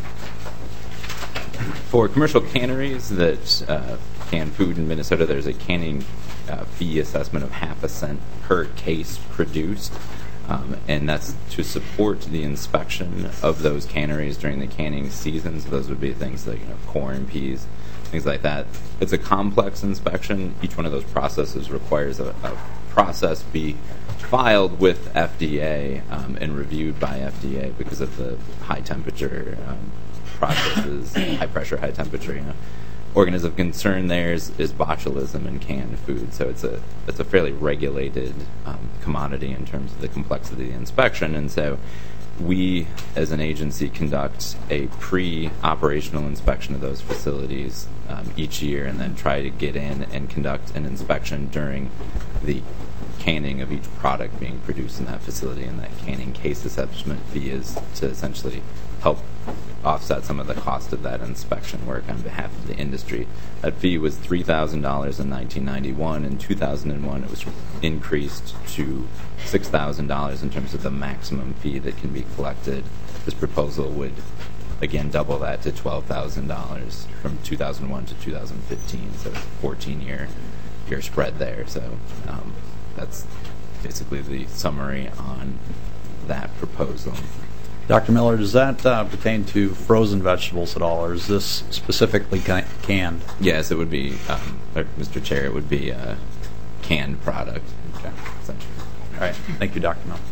for commercial canneries that uh, can food in Minnesota, there's a canning uh, fee assessment of half a cent per case produced. Um, and that's to support the inspection of those canneries during the canning season. So those would be things like, you know, corn, peas, things like that. It's a complex inspection. Each one of those processes requires a, a process be filed with F D A um, and reviewed by F D A because of the high temperature um, processes, high pressure, high temperature. You know, organism of concern there is, is botulism in canned food. So it's a it's a fairly regulated um, commodity in terms of the complexity of the inspection. And so we, as an agency, conduct a pre-operational inspection of those facilities um, each year, and then try to get in and conduct an inspection during the canning of each product being produced in that facility. And that canning case assessment fee is to essentially help offset some of the cost of that inspection work on behalf of the industry. That fee was three thousand dollars in nineteen ninety-one. In two thousand one, it was increased to six thousand dollars in terms of the maximum fee that can be collected. This proposal would, again, double that to twelve thousand dollars from two thousand one to two thousand fifteen, so it's a fourteen-year year spread there. So um, that's basically the summary on that proposal. Doctor Miller, does that uh, pertain to frozen vegetables at all, or is this specifically ca- canned? Yes, it would be, um, or Mister Chair, it would be a canned product. Okay. Essentially. All right. Thank you, Doctor Miller.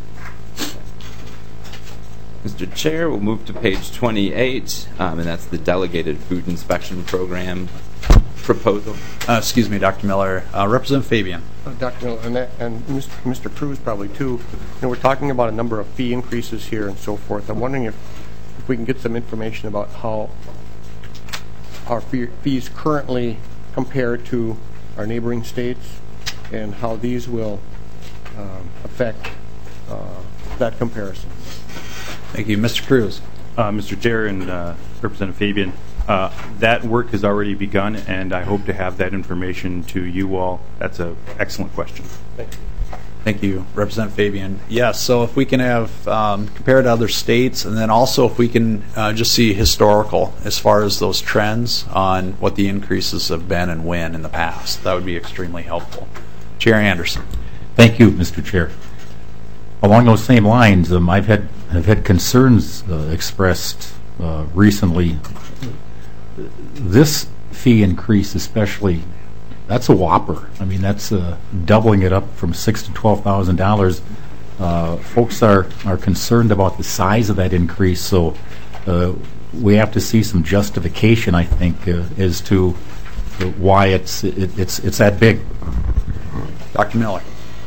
Mister Chair, we'll move to page twenty-eight, um, and that's the Delegated Food Inspection Program proposal. Uh, excuse me, Doctor Miller. Uh, Representative Fabian. Uh, Doctor Miller, and, that, and Mister Cruz probably too. You know, we're talking about a number of fee increases here and so forth. I'm wondering if, if we can get some information about how our fee, fees currently compare to our neighboring states, and how these will um, affect uh, that comparison. Thank you, Mister Cruz. Uh, Mister Chair and uh, Representative Fabian, uh, that work has already begun, and I hope to have that information to you all. That's an excellent question. Thank you. Thank you, Representative Fabian. Yes, so if we can have um, compared to other states, and then also if we can uh, just see historical as far as those trends on what the increases have been and when in the past, that would be extremely helpful. Chair Anderson. Thank you, Mister Chair. Along those same lines, um, I've had have had concerns uh, expressed uh, recently. This fee increase, especially, that's a whopper. I mean, that's uh, doubling it up from six to twelve thousand dollars. Uh, folks are are concerned about the size of that increase, so uh, we have to see some justification, I think, uh, as to why it's it, it's it's that big. Doctor Miller.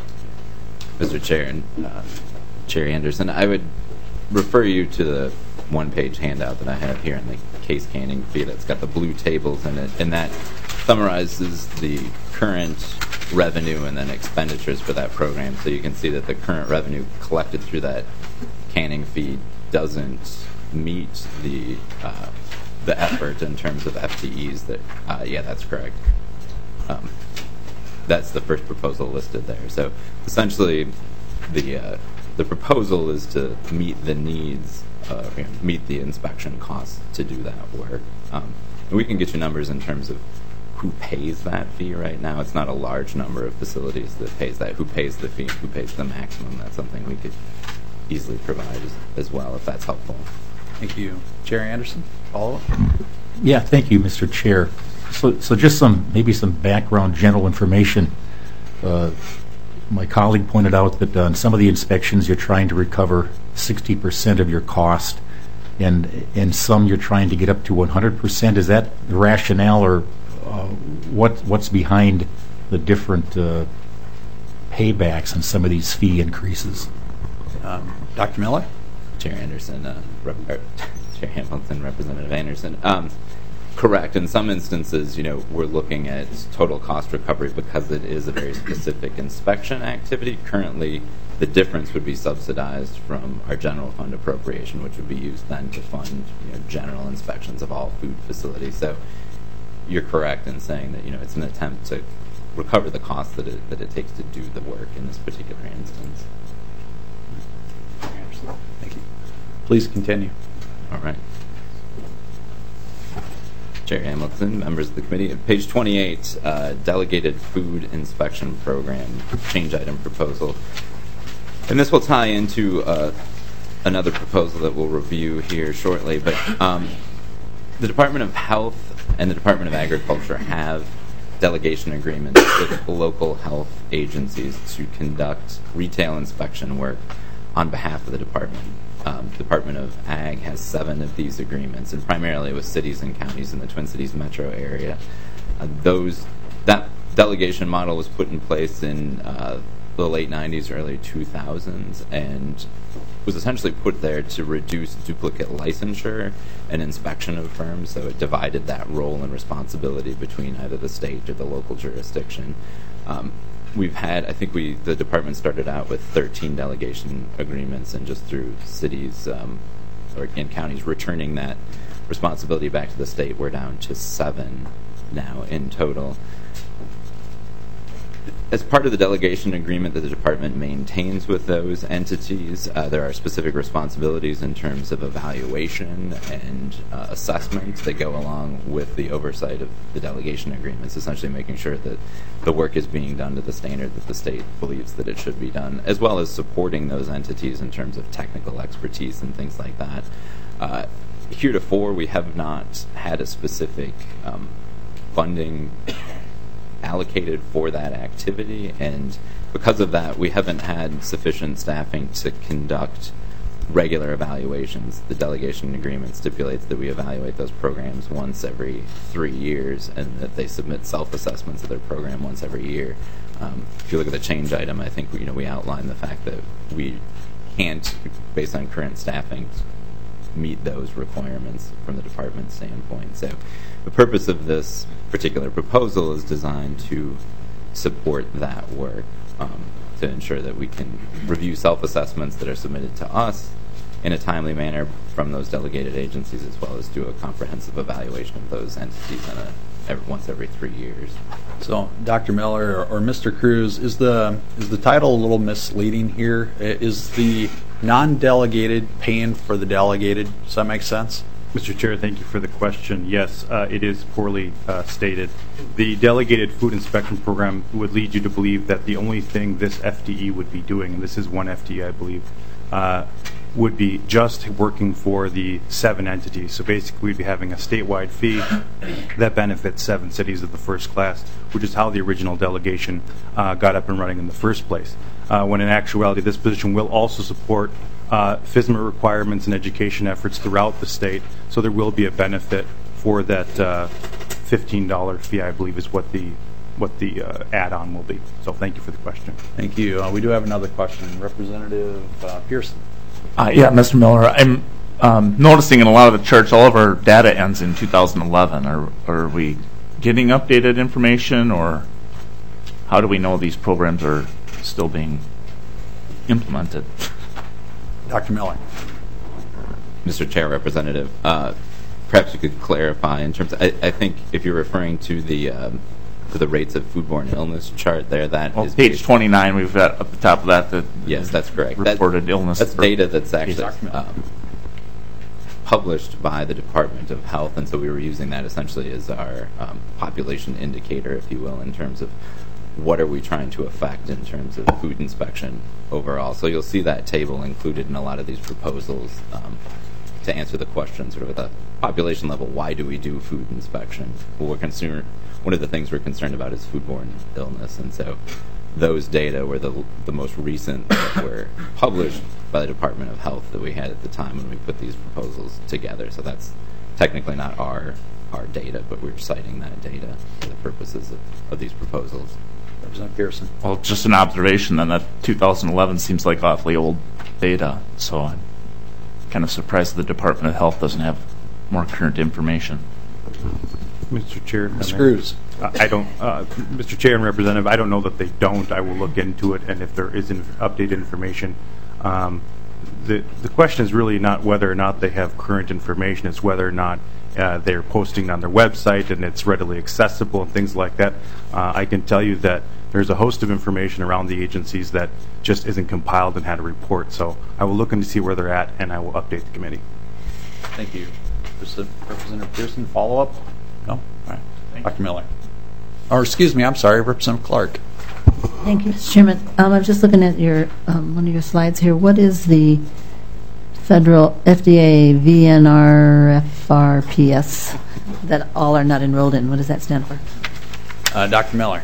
Mister Chair and uh, Chair Anderson, I would refer you to the one-page handout that I have here in the case canning fee that's got the blue tables in it, and that summarizes the current revenue and then expenditures for that program. So you can see that the current revenue collected through that canning fee doesn't meet the uh, the effort in terms of F T Es. That uh, yeah, that's correct. Um, That's the first proposal listed there. So essentially, the uh, the proposal is to meet the needs, uh, you know, meet the inspection costs to do that work. Um, and we can get you numbers in terms of who pays that fee right now. It's not a large number of facilities that pays that. Who pays the fee? Who pays the maximum? That's something we could easily provide as, as well, if that's helpful. Thank you. Chair Anderson, follow up? Yeah, thank you, Mister Chair. So, so just some, maybe some background general information. Uh, my colleague pointed out that on some of the inspections you're trying to recover sixty percent of your cost, and in some you're trying to get up to one hundred percent. Is that the rationale, or uh, what, what's behind the different uh, paybacks on some of these fee increases? Um, Doctor Miller? Chair Anderson, uh, Rep- er, Chair Hamilton, Representative Anderson. Um, Correct. In some instances, you know, we're looking at total cost recovery because it is a very specific inspection activity. Currently, the difference would be subsidized from our general fund appropriation, which would be used then to fund, you know, general inspections of all food facilities. So you're correct in saying that, you know, it's an attempt to recover the cost that it, that it takes to do the work in this particular instance. Thank you. Please continue. All right. Chair Hamilton, members of the committee. Page twenty-eight, uh, Delegated Food Inspection Program change item proposal. And this will tie into uh, another proposal that we'll review here shortly. But um, the Department of Health and the Department of Agriculture have delegation agreements with local health agencies to conduct retail inspection work on behalf of the department. Um, the Department of Ag has seven of these agreements, and primarily with cities and counties in the Twin Cities metro area. Uh, those that delegation model was put in place in uh, the late nineties, early two thousands, and was essentially put there to reduce duplicate licensure and inspection of firms, so it divided that role and responsibility between either the state or the local jurisdiction. Um, we've had, I think we, the department started out with thirteen delegation agreements, and just through cities um, or and counties returning that responsibility back to the state, we're down to seven now in total. As part of the delegation agreement that the department maintains with those entities, uh, there are specific responsibilities in terms of evaluation and uh, assessment that go along with the oversight of the delegation agreements, essentially making sure that the work is being done to the standard that the state believes that it should be done, as well as supporting those entities in terms of technical expertise and things like that. Uh, heretofore, we have not had a specific um, funding allocated for that activity, and because of that, we haven't had sufficient staffing to conduct regular evaluations. The delegation agreement stipulates that we evaluate those programs once every three years and that they submit self-assessments of their program once every year. Um, if you look at the change item, I think we, you know, we outline the fact that we can't, based on current staffing, meet those requirements from the department's standpoint. So the purpose of this particular proposal is designed to support that work, um, to ensure that we can review self-assessments that are submitted to us in a timely manner from those delegated agencies, as well as do a comprehensive evaluation of those entities on a, every, once every three years. So, Doctor Miller or, or Mister Cruz, is the is the title a little misleading here? Is the non-delegated paying for the delegated? Does that make sense? Mister Chair, thank you for the question. Yes, uh, it is poorly uh, stated. The delegated food inspection program would lead you to believe that the only thing this F D E would be doing, and this is one F D E, I believe, uh, would be just working for the seven entities. So basically, we'd be having a statewide fee that benefits seven cities of the first class, which is how the original delegation uh, got up and running in the first place. Uh, when in actuality, this position will also support uh, FSMA requirements and education efforts throughout the state, so there will be a benefit for that uh, fifteen dollar fee, I believe, is what the what the uh, add-on will be. So thank you for the question. Thank you. Uh, we do have another question. Representative uh, Pearson. Uh, yeah, Mister Miller, I'm um, noticing in a lot of the charts, all of our data ends in two thousand eleven. Are, are we getting updated information, or how do we know these programs are still being implemented? Doctor Miller. Mister Chair, Representative, uh, perhaps you could clarify in terms of, I, I think if you're referring to the um, to the rates of foodborne illness chart there, that well, is page twenty-nine, we've got up the top of that the yes, that's correct. Reported that, illness. That's data that's actually um, published by the Department of Health, and so we were using that essentially as our um, population indicator, if you will, in terms of what are we trying to affect in terms of food inspection overall. So you'll see that table included in a lot of these proposals um, to answer the question sort of at the population level, why do we do food inspection? Well, we're concerned, one of the things we're concerned about is foodborne illness, and so those data were the, the most recent that were published by the Department of Health that we had at the time when we put these proposals together. So that's technically not our our data, but we're citing that data for the purposes of, of these proposals. Representative Pearson. Well, just an observation then that two thousand eleven seems like awfully old data, so I'm kind of surprised the Department of Health doesn't have more current information. Mister Chair, Mister Cruz. Uh, I don't, uh, Mister Chair and Representative, I don't know that they don't. I will look into it, and if there is inf- updated information, um, the the question is really not whether or not they have current information. It's whether or not uh, they're posting on their website and it's readily accessible and things like that. Uh, I can tell you that there's a host of information around the agencies that just isn't compiled and had a report. So I will look into see where they're at, and I will update the committee. Thank you. Representative Pearson, follow up? No? All right. Doctor Miller. Or excuse me, I'm sorry, Representative Clark. Thank you, Mister Chairman. Um, I'm just looking at your um, one of your slides here. What is the federal F D A V N R F R P S that all are not enrolled in? What does that stand for? Uh, Doctor Miller.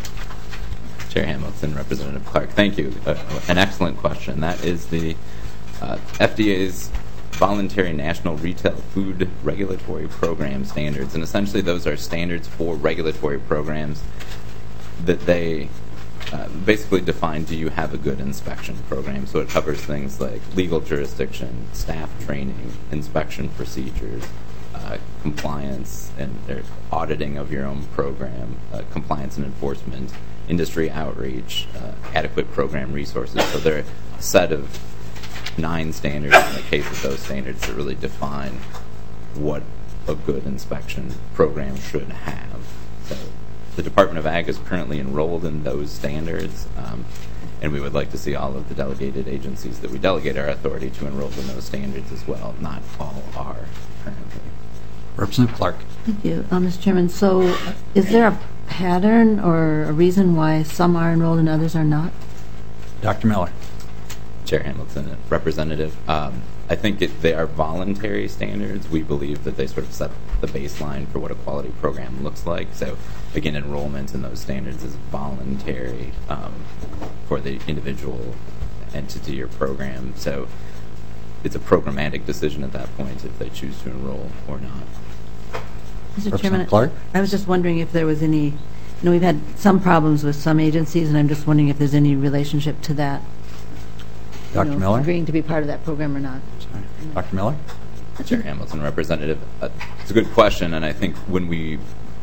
Chair Hamilton, Representative Clark, thank you. Uh, an excellent question. That is the uh, F D A's Voluntary National Retail Food Regulatory Program standards, and essentially those are standards for regulatory programs that they uh, basically define, do you have a good inspection program? So it covers things like legal jurisdiction, staff training, inspection procedures, uh, compliance and uh, auditing of your own program, uh, compliance and enforcement, industry outreach, uh, adequate program resources. So there are a set of nine standards in the case of those standards that really define what a good inspection program should have. So the Department of Ag is currently enrolled in those standards, um, and we would like to see all of the delegated agencies that we delegate our authority to enroll in those standards as well. Not all are currently. Representative Clark. Thank you, uh, Mister Chairman. So is there a pattern or a reason why some are enrolled and others are not? Doctor Miller. Chair Hamilton, Representative. Um, I think it, they are voluntary standards. We believe that they sort of set the baseline for what a quality program looks like. So, again, enrollment in those standards is voluntary um, for the individual entity or program. So it's a programmatic decision at that point if they choose to enroll or not. Mister Chairman, Clark? I was just wondering if there was any, you know, we've had some problems with some agencies, and I'm just wondering if there's any relationship to that. Doctor You know, Miller? agreeing to be part of that program or not. Sorry. Doctor Miller? Chair Hamilton, Representative. Uh, it's a good question, and I think when we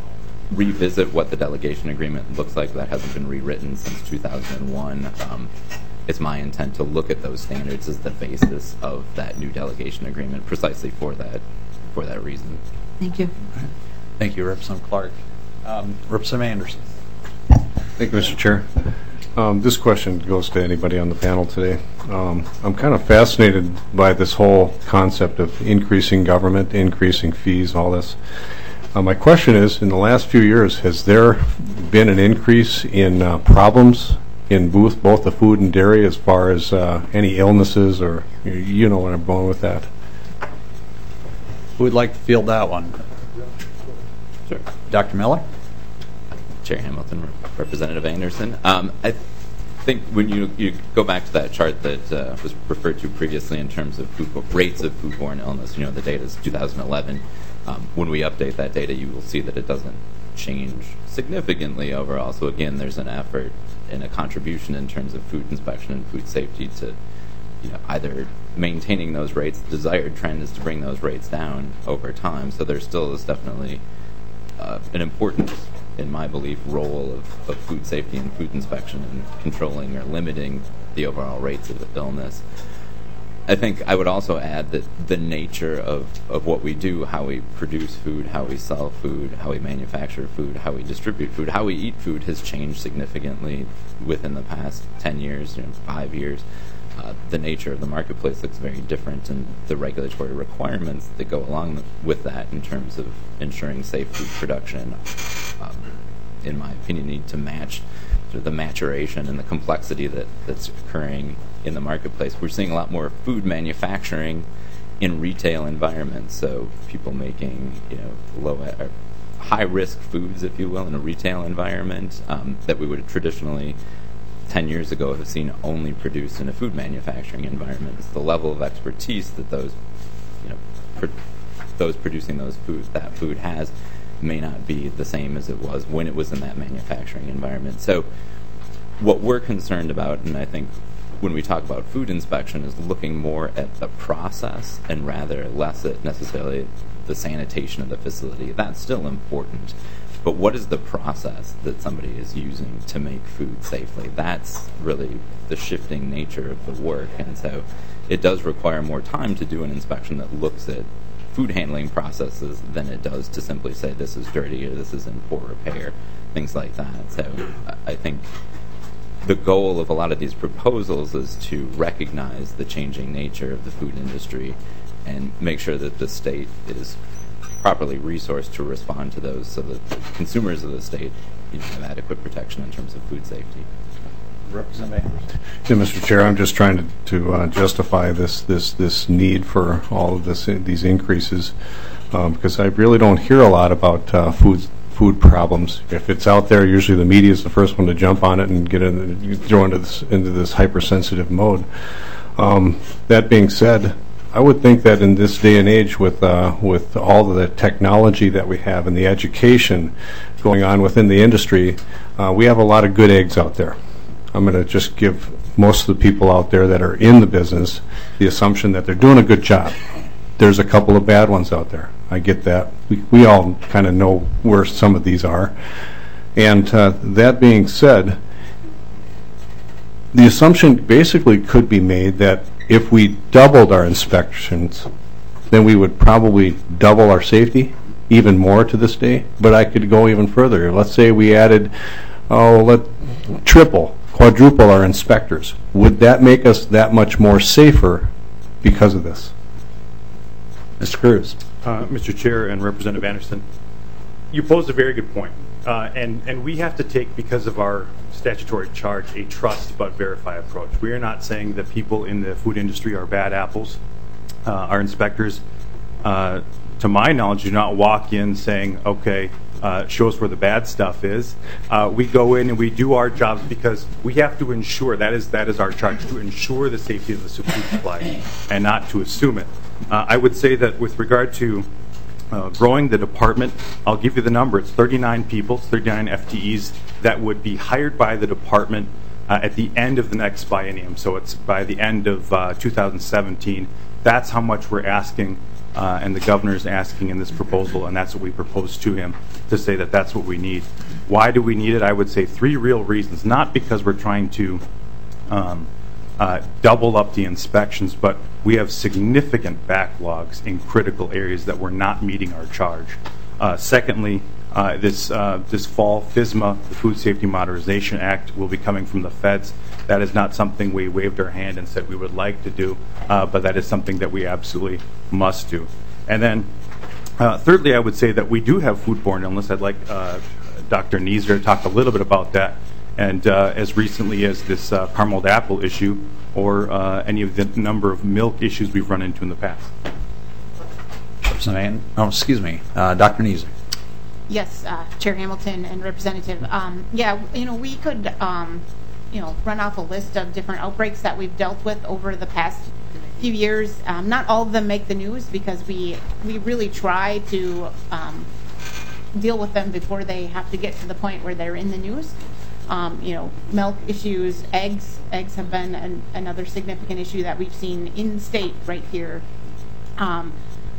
revisit what the delegation agreement looks like, that hasn't been rewritten since two thousand one, um, it's my intent to look at those standards as the basis of that new delegation agreement, precisely for that, for that reason. Thank you. Thank you, Representative Clark. Um, Representative Anderson. Thank you, Mister Chair. Um, this question goes to anybody on the panel today. Um, I'm kind of fascinated by this whole concept of increasing government, increasing fees, all this. Uh, my question is, in the last few years, has there been an increase in uh, problems in both, both the food and dairy as far as uh, any illnesses, or you know where I'm going with that? Who would like to field that one? Sure. Doctor Miller? Chair Hamilton, Representative Anderson. Um, I th- think when you, you go back to that chart that uh, was referred to previously in terms of food, rates of foodborne illness, you know, the data is two thousand eleven. Um, when we update that data, you will see that it doesn't change significantly overall. So again, there's an effort and a contribution in terms of food inspection and food safety to, you know, either maintaining those rates. The desired trend is to bring those rates down over time. So there still is definitely uh, an important, in my belief, role of, of food safety and food inspection in controlling or limiting the overall rates of illness. I think I would also add that the nature of, of what we do, how we produce food, how we sell food, how we manufacture food, how we distribute food, how we eat food has changed significantly within the past ten years, you know, five years. Uh, the nature of the marketplace looks very different, and the regulatory requirements that go along with that in terms of ensuring safe food production, um, in my opinion, need to match sort of the maturation and the complexity that, that's occurring in the marketplace. We're seeing a lot more food manufacturing in retail environments, so people making, you know, low or high-risk foods, if you will, in a retail environment um, that we would traditionally ten years ago have seen only produced in a food manufacturing environment. It's the level of expertise that those, you know, pro- those producing those food, that food has may not be the same as it was when it was in that manufacturing environment. So what we're concerned about, and I think when we talk about food inspection, is looking more at the process and rather less at necessarily the sanitation of the facility. That's still important. But what is the process that somebody is using to make food safely? That's really the shifting nature of the work. And so it does require more time to do an inspection that looks at food handling processes than it does to simply say this is dirty or this is in poor repair, things like that. So I think the goal of a lot of these proposals is to recognize the changing nature of the food industry and make sure that the state is properly resourced to respond to those so that the consumers of the state, you know, have adequate protection in terms of food safety. Representative Anderson. Yeah, Mister Chair, I'm just trying to, to uh, justify this, this this need for all of this these increases um, because I really don't hear a lot about uh, food food problems. If it's out there, usually the media is the first one to jump on it and get in, throw into this into this hypersensitive mode. Um, that being said, I would think that in this day and age, with uh, with all of the technology that we have and the education going on within the industry, uh, we have a lot of good eggs out there. I'm going to just give most of the people out there that are in the business the assumption that they're doing a good job. There's a couple of bad ones out there. I get that. We, we all kind of know where some of these are. And uh, that being said, the assumption basically could be made that if we doubled our inspections, then we would probably double our safety, even more to this day. But I could go even further. Let's say we added, oh, let triple, quadruple our inspectors. Would that make us that much more safer because of this? Mister Cruz. Uh, Mister Chair and Representative Anderson, you posed a very good point. Uh, and, and we have to take, because of our statutory charge, a trust but verify approach. We are not saying that people in the food industry are bad apples. Uh, our inspectors, uh, to my knowledge, do not walk in saying, okay, uh, show us where the bad stuff is. Uh, we go in and we do our jobs because we have to ensure, that is, that is our charge, to ensure the safety of the food supply and not to assume it. Uh, I would say that with regard to Uh, growing the department, I'll give you the number. It's thirty-nine people, thirty-nine F T Es that would be hired by the department uh, at the end of the next biennium. So it's by the end of uh, two thousand seventeen. That's how much we're asking, uh, and the governor is asking in this proposal, and that's what we propose to him, to say that that's what we need. Why do we need it? I would say three real reasons. Not because we're trying to um, uh, double up the inspections, but we have significant backlogs in critical areas that we're not meeting our charge. Uh, secondly, uh, this uh, this fall, FSMA, the Food Safety Modernization Act, will be coming from the feds. That is not something we waved our hand and said we would like to do, uh, but that is something that we absolutely must do. And then, uh, thirdly, I would say that we do have foodborne illness. I'd like uh, Doctor Nieser to talk a little bit about that. And uh, as recently as this uh, caramel apple issue, or uh, any of the number of milk issues we've run into in the past. Representative, oh, excuse me, uh, Doctor Nieser. Yes, uh, Chair Hamilton and Representative. Um, yeah, you know, we could, um, you know, run off a list of different outbreaks that we've dealt with over the past few years. Um, not all of them make the news because we we really try to um, deal with them before they have to get to the point where they're in the news. Um, you know, milk issues, eggs. Eggs have been an, another significant issue that we've seen in state right here. Um,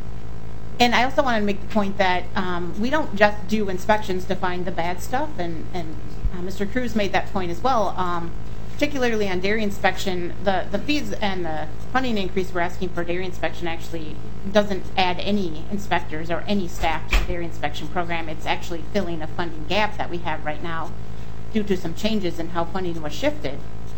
and I also want to make the point that um, we don't just do inspections to find the bad stuff, and, and uh, Mister Cruz made that point as well. Um, particularly on dairy inspection, the, the fees and the funding increase we're asking for dairy inspection actually doesn't add any inspectors or any staff to the dairy inspection program. It's actually filling a funding gap that we have right now due to some changes in how funding was shifted.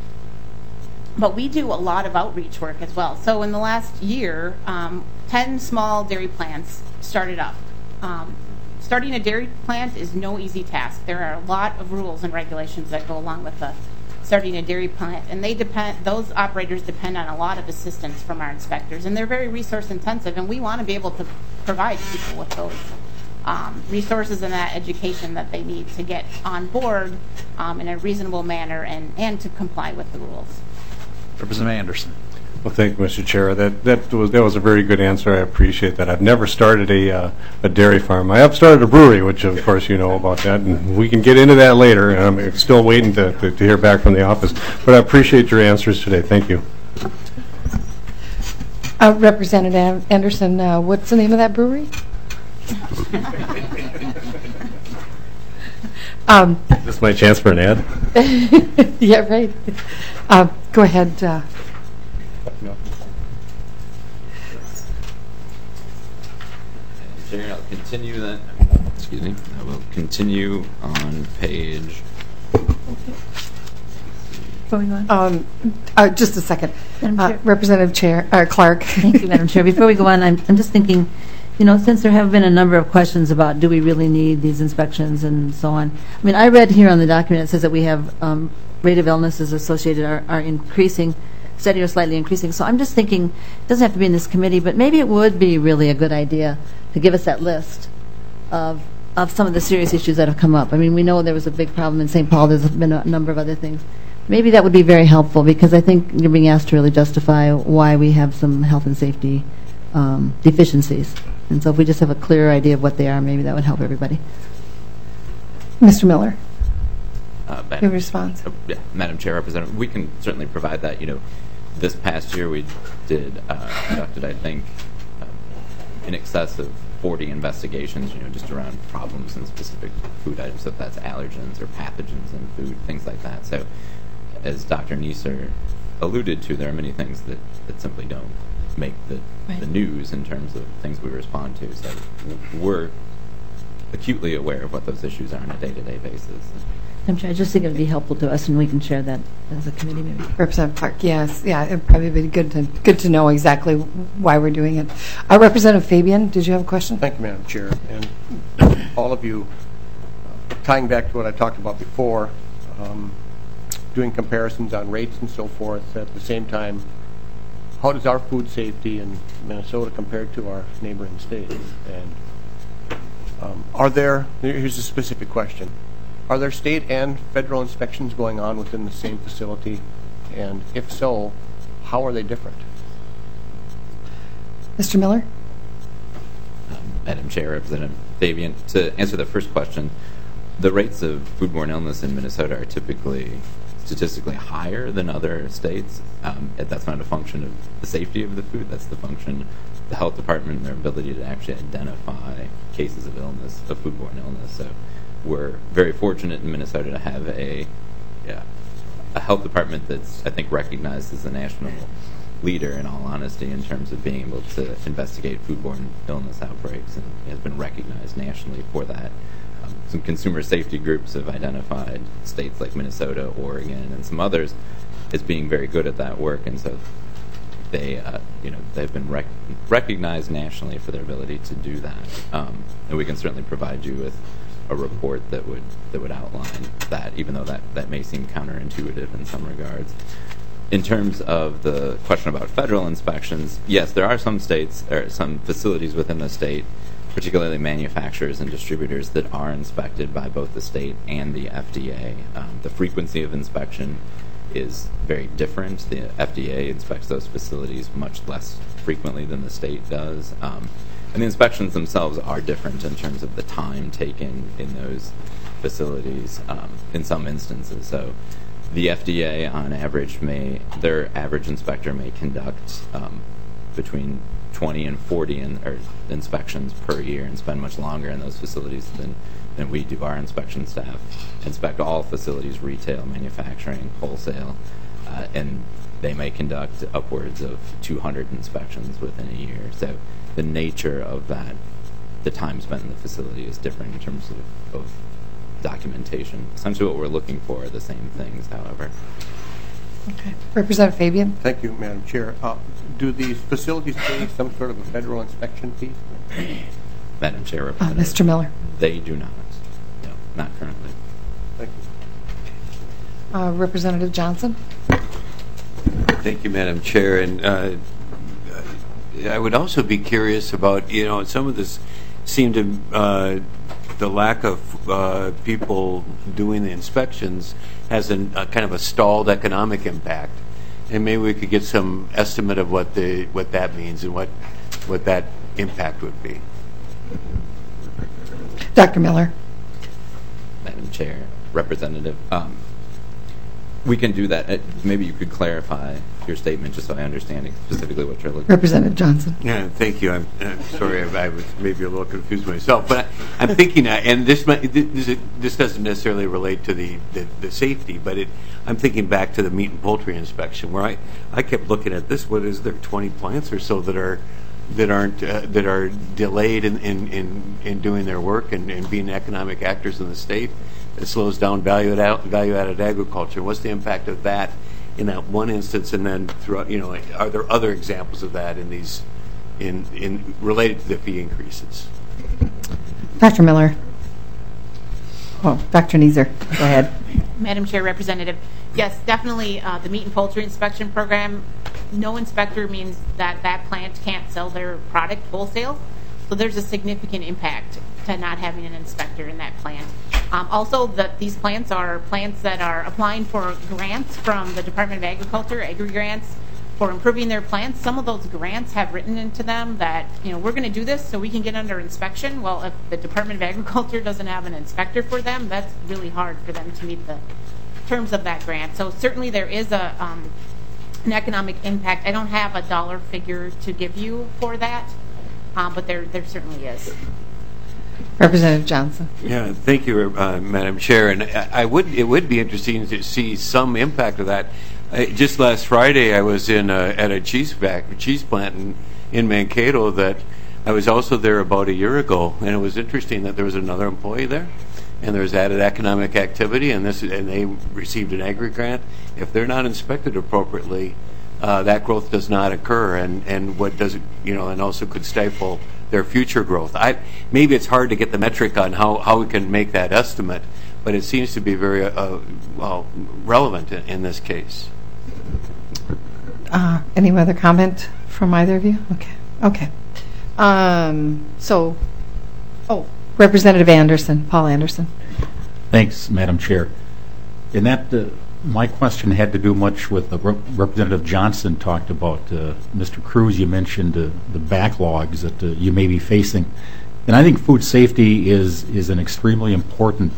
But we do a lot of outreach work as well. So in the last year, um, ten small dairy plants started up. Um, starting a dairy plant is no easy task. There are a lot of rules and regulations that go along with the starting a dairy plant, and they depend. Those operators depend on a lot of assistance from our inspectors, and they're very resource intensive. And we want to be able to provide people with those Um, resources and that education that they need to get on board um, in a reasonable manner and, and to comply with the rules. Representative Anderson. Well, thank you, Mister Chair. That that was that was a very good answer. I appreciate that. I've never started a uh, a dairy farm. I have started a brewery, which of course you know about that, and we can get into that later. And I'm still waiting to, to, to hear back from the office. But I appreciate your answers today. Thank you. Uh, Representative Anderson, uh, what's the name of that brewery? um, Is this my chance for an ad? Yeah, right. Uh, go ahead. Uh. Chair, I'll continue then. Excuse me. I will continue on page. Going on. Um, uh, just a second. Uh, Representative Chair uh, Clark. Thank you, Madam Chair. Before we go on, I'm, I'm just thinking, you know, since there have been a number of questions about do we really need these inspections and so on. I mean, I read here on the document it says that we have um, rate of illnesses associated are, are increasing, steady or slightly increasing. So I'm just thinking, it doesn't have to be in this committee, but maybe it would be really a good idea to give us that list of of some of the serious issues that have come up. I mean, we know there was a big problem in Saint Paul. There's been a number of other things. Maybe that would be very helpful because I think you're being asked to really justify why we have some health and safety um, deficiencies. And so if we just have a clearer idea of what they are, maybe that would help everybody. Mister Miller. Uh, Your Madam- response. uh, yeah, Madam Chair, Representative, we can certainly provide that. You know, this past year we did uh, conducted, I think, uh, in excess of forty investigations. You know, just around problems in specific food items, so if that's allergens or pathogens in food, things like that. So, as Doctor Neeser alluded to, there are many things that, that simply don't make the, Right. the news in terms of things we respond to. So, w- we're acutely aware of what those issues are on a day-to-day basis. Madam Chair, I just think it would be helpful to us, and we can share that as a committee maybe. Representative Clark, yes, yeah, it'd probably be good to good to know exactly why we're doing it. Uh, Representative Fabian, did you have a question? Thank you, Madam Chair. And all of you, uh, tying back to what I talked about before, um, doing comparisons on rates and so forth, at the same time, how does our food safety in Minnesota compare to our neighboring states? And um, are there, here's a specific question, are there state and federal inspections going on within the same facility? And if so, how are they different? Mister Miller? Um, Madam Chair, Representative Fabian, to answer the first question, the rates of foodborne illness in Minnesota are typically statistically higher than other states. Um, that's not a function of the safety of the food, that's the function of the health department and their ability to actually identify cases of illness, of foodborne illness. So we're very fortunate in Minnesota to have a yeah, a health department that's, I think, recognized as a national leader, in all honesty, in terms of being able to investigate foodborne illness outbreaks, and has been recognized nationally for that. Um, some consumer safety groups have identified states like Minnesota, Oregon, and some others as being very good at that work, and so they, uh, you know, they've been rec- recognized nationally for their ability to do that. Um, and we can certainly provide you with a report that would that would outline that, even though that, that may seem counterintuitive in some regards. In terms of the question about federal inspections, yes, there are some states or some facilities within the state, particularly manufacturers and distributors, that are inspected by both the state and the F D A. Um, the frequency of inspection is very different. The F D A inspects those facilities much less frequently than the state does. Um, and the inspections themselves are different in terms of the time taken in those facilities um, in some instances. So the F D A, on average, may, their average inspector may conduct um, between twenty and forty in, or inspections per year, and spend much longer in those facilities than, than we do. Our inspection staff inspect all facilities, retail, manufacturing, wholesale, uh, and they may conduct upwards of two hundred inspections within a year. So the nature of that, the time spent in the facility, is different in terms of, of documentation. Essentially what we're looking for are the same things, however. Okay. Representative Fabian? Thank you, Madam Chair. Uh, do these facilities pay some sort of a federal inspection fee? Madam Chair, Uh, Representative. Mister Miller? They do not. No, not currently. Thank you. Uh, Representative Johnson? Thank you, Madam Chair. And uh, I would also be curious about, you know, some of this seemed to, uh, the lack of uh, people doing the inspections has an, a kind of a stalled economic impact. And maybe we could get some estimate of what the what that means and what what that impact would be. Doctor Miller? Madam Chair, Representative, um, we can do that. Uh, maybe you could clarify your statement just so I understand specifically what you're looking for. Representative Johnson? Yeah, thank you. I'm uh, sorry, I, I was maybe a little confused myself, but I, I'm thinking, uh, and this might, this, this doesn't necessarily relate to the, the, the safety, but it, I'm thinking back to the meat and poultry inspection, where I, I kept looking at this. What is there, twenty plants or so that are that aren't uh, that are delayed in in, in, in doing their work and, and being economic actors in the state? It slows down value added value added agriculture. What's the impact of that in that one instance, and then throughout? You know, are there other examples of that in these in in related to the fee increases? Doctor Miller? Oh, Doctor Neeser, go ahead. Madam Chair, Representative, yes, definitely uh, the meat and poultry inspection program, no inspector means that that plant can't sell their product wholesale. So there's a significant impact to not having an inspector in that plant. Um, also, the, these plants are plants that are applying for grants from the Department of Agriculture, agri-grants, for improving their plants. Some of those grants have written into them that, you know, we're going to do this so we can get under inspection. Well, if the Department of Agriculture doesn't have an inspector for them, that's really hard for them to meet the terms of that grant. So certainly there is a um, an economic impact. I don't have a dollar figure to give you for that, uh, but there there certainly is. Representative Johnson. Yeah, thank you, uh, Madam Chair. And I, I would it would be interesting to see some impact of that. Uh, just last Friday, I was in a, at a cheese fac- cheese plant in, in Mankato that I was also there about a year ago, and it was interesting that there was another employee there, and there was added economic activity, and this and they received an agri grant. If they're not inspected appropriately, uh, that growth does not occur, and, and what does it, you know, and also could stifle their future growth. I maybe it's hard to get the metric on how, how we can make that estimate, but it seems to be very uh, well relevant in, in this case. Uh, any other comment from either of you? Okay. Okay. Um, so, oh, Representative Anderson, Paul Anderson. Thanks, Madam Chair. In that, uh, my question had to do much with the Rep- Representative Johnson talked about. Uh, Mister Cruz, you mentioned uh, the backlogs that uh, you may be facing. And I think food safety is, is an extremely important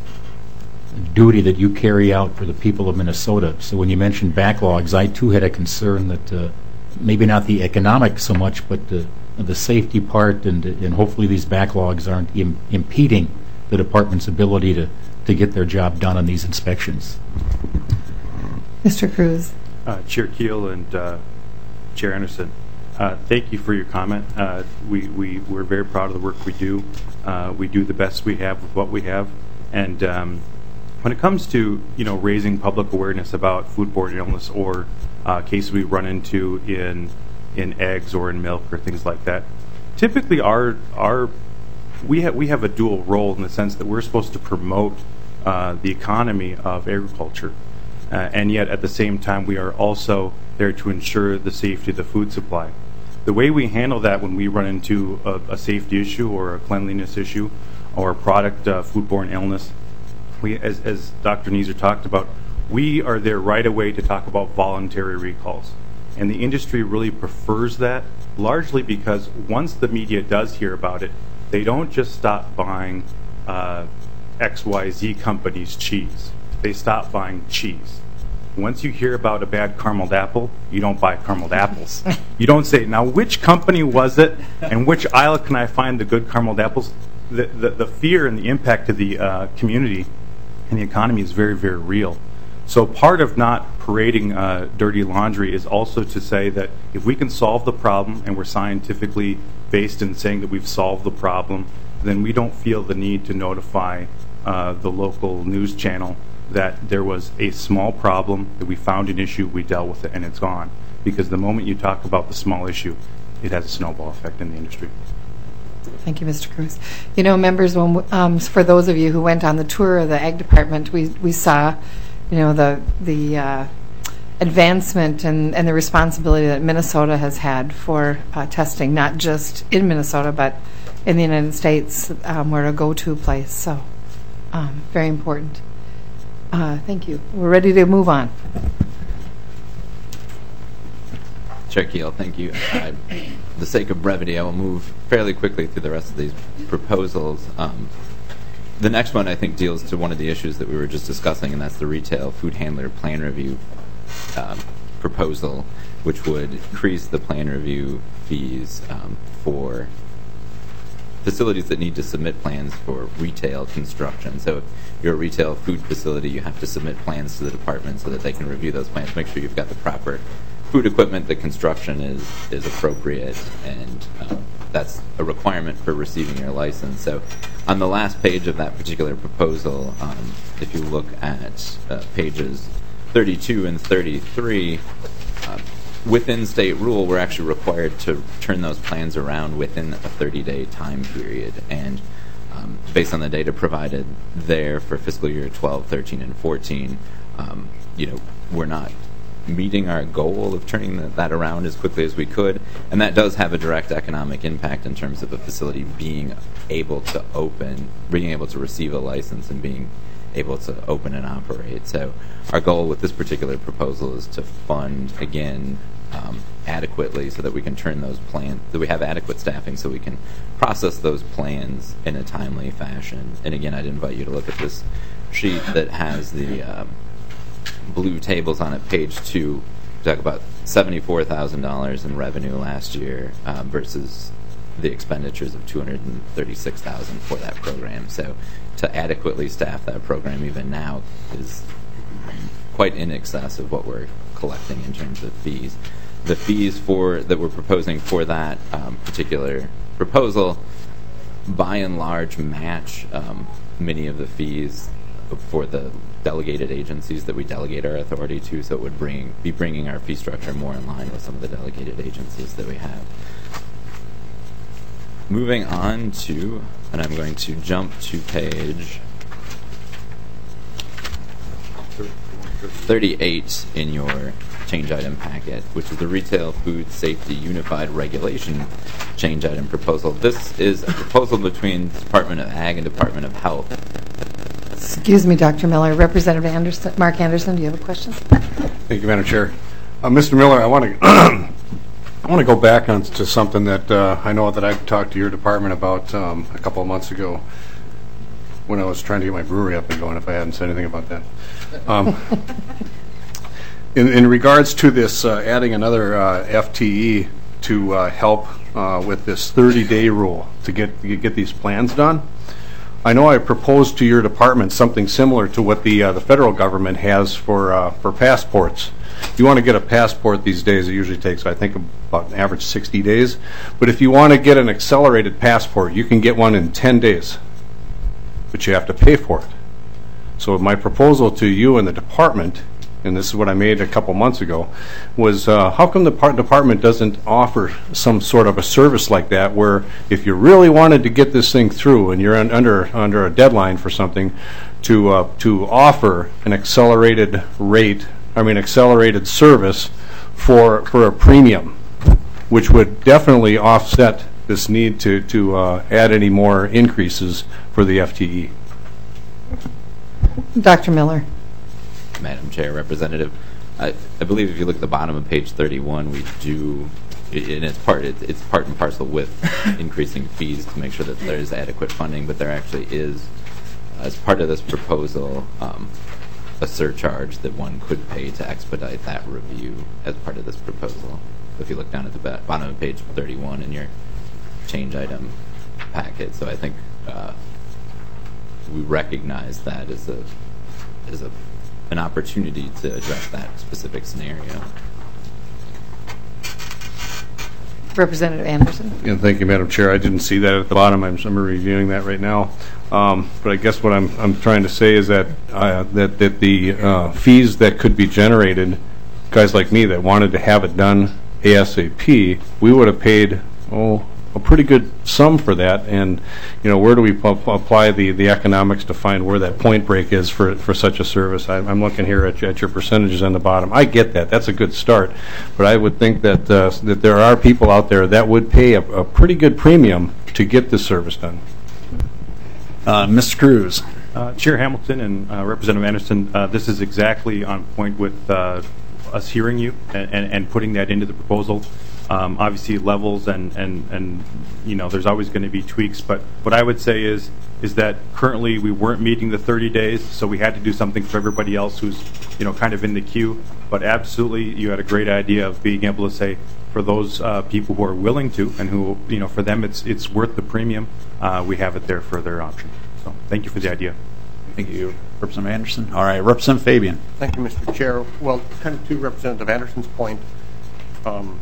duty that you carry out for the people of Minnesota. So when you mentioned backlogs, I too had a concern that uh, maybe not the economic so much, but the, the safety part, and, and hopefully these backlogs aren't Im- impeding the department's ability to, to get their job done on these inspections. Mister Cruz. Uh, Chair Keel and uh, Chair Anderson, uh, thank you for your comment. Uh, we, we, we're very proud of the work we do. Uh, we do the best we have with what we have. And um, when it comes to, you know, raising public awareness about foodborne illness or uh, cases we run into in in eggs or in milk or things like that, typically our our we have we have a dual role in the sense that we're supposed to promote uh, the economy of agriculture, uh, and yet at the same time we are also there to ensure the safety of the food supply. The way we handle that when we run into a, a safety issue or a cleanliness issue or a product uh, foodborne illness, we, as, as Doctor Neeser talked about, we are there right away to talk about voluntary recalls. And the industry really prefers that, largely because once the media does hear about it, they don't just stop buying uh, X Y Z company's cheese. They stop buying cheese. Once you hear about a bad carameled apple, you don't buy carameled apples. You don't say, now which company was it, and which aisle can I find the good carameled apples? The, the, the fear and the impact to the uh, community and the economy is very, very real. So part of not parading uh, dirty laundry is also to say that if we can solve the problem, and we're scientifically based in saying that we've solved the problem, then we don't feel the need to notify uh, the local news channel that there was a small problem, that we found an issue, we dealt with it, and it's gone. Because the moment you talk about the small issue, it has a snowball effect in the industry. Thank you, Mister Cruz. You know, members, when um, for those of you who went on the tour of the Ag Department, we we saw, you know, the the uh, advancement and, and the responsibility that Minnesota has had for uh, testing, not just in Minnesota, but in the United States. Um, we're a go-to place, so um, very important. Uh, thank you. We're ready to move on. Chair Keel, thank you. Uh, for the sake of brevity, I will move fairly quickly through the rest of these proposals. Um, the next one, I think, deals to one of the issues that we were just discussing, and that's the retail food handler plan review um, proposal, which would increase the plan review fees um, for facilities that need to submit plans for retail construction. So if you're a retail food facility, you have to submit plans to the department so that they can review those plans, make sure you've got the proper food equipment, the construction is, is appropriate, and um, that's a requirement for receiving your license. So on the last page of that particular proposal, um, if you look at uh, pages thirty-two and thirty-three, uh, within state rule, we're actually required to turn those plans around within a thirty-day time period. And um, based on the data provided there for fiscal year twelve, thirteen, and fourteen, um, you know, we're not meeting our goal of turning the, that around as quickly as we could, and that does have a direct economic impact in terms of a facility being able to open, being able to receive a license and being able to open and operate. So our goal with this particular proposal is to fund, again, um, adequately so that we can turn those plans, that we have adequate staffing so we can process those plans in a timely fashion. And again, I'd invite you to look at this sheet that has the um, blue tables on it, page two, we talk about seventy-four thousand dollars in revenue last year um, versus the expenditures of two hundred thirty-six thousand dollars for that program. So to adequately staff that program even now is quite in excess of what we're collecting in terms of fees. The fees for that we're proposing for that um, particular proposal, by and large, match um, many of the fees for the delegated agencies that we delegate our authority to, so it would bring be bringing our fee structure more in line with some of the delegated agencies that we have. Moving on to, and I'm going to jump to page thirty-eight in your change item packet, which is the Retail Food Safety Unified Regulation change item proposal. This is a proposal between the Department of Ag and Department of Health. Excuse me, Doctor Miller. Representative Anderson, Mark Anderson, do you have a question? Thank you, Madam Chair. Uh, Mister Miller, I want to I want to go back on to something that uh, I know that I talked to your department about um, a couple of months ago when I was trying to get my brewery up and going, if I hadn't said anything about that. Um, in, in regards to this, uh, adding another uh, F T E to uh, help uh, with this thirty-day rule to get to get these plans done, I know I proposed to your department something similar to what the uh, the federal government has for uh, for passports. If you want to get a passport these days, it usually takes, I think, about an average sixty days. But if you want to get an accelerated passport, you can get one in ten days. But you have to pay for it. So my proposal to you and the department, and this is what I made a couple months ago, was uh, how come the par- department doesn't offer some sort of a service like that, where if you really wanted to get this thing through and you're un- under under a deadline for something, to uh, to offer an accelerated rate, I mean accelerated service for for a premium, which would definitely offset this need to to uh, add any more increases for the F T E. Doctor Miller. Madam Chair, Representative, I, I believe if you look at the bottom of page thirty-one, we do, and it's part it, it's part and parcel with increasing fees to make sure that there is adequate funding, but there actually is, as part of this proposal, um, a surcharge that one could pay to expedite that review as part of this proposal. If you look down at the bottom of page thirty-one in your change item packet, so I think uh, we recognize that as a as a an opportunity to address that specific scenario. Representative Anderson. Yeah, thank you, Madam Chair. I didn't see that at the bottom. I'm, I'm reviewing that right now. Um, but I guess what I'm I'm trying to say is that uh, that that the uh, fees that could be generated, guys like me that wanted to have it done ASAP, we would have paid oh a pretty good sum for that. And you know, where do we p- apply the, the economics to find where that point break is for for such a service? I, I'm looking here at, at your percentages on the bottom. I get that. That's a good start. But I would think that uh, that there are people out there that would pay a, a pretty good premium to get this service done. Uh, Mister Cruz. Uh, Chair Hamilton and uh, Representative Anderson, uh, this is exactly on point with uh, us hearing you and, and, and putting that into the proposal. Um, obviously, levels and, and, and you know, there's always going to be tweaks. But what I would say is is that currently we weren't meeting the thirty days, so we had to do something for everybody else who's you know kind of in the queue. But absolutely, you had a great idea of being able to say for those uh, people who are willing to and who you know for them it's it's worth the premium. Uh, we have it there for their option. So thank you for the idea. Thank you, Representative Anderson. All right, Representative Fabian. Thank you, Mister Chair. Well, kind of to Representative Anderson's point. Um,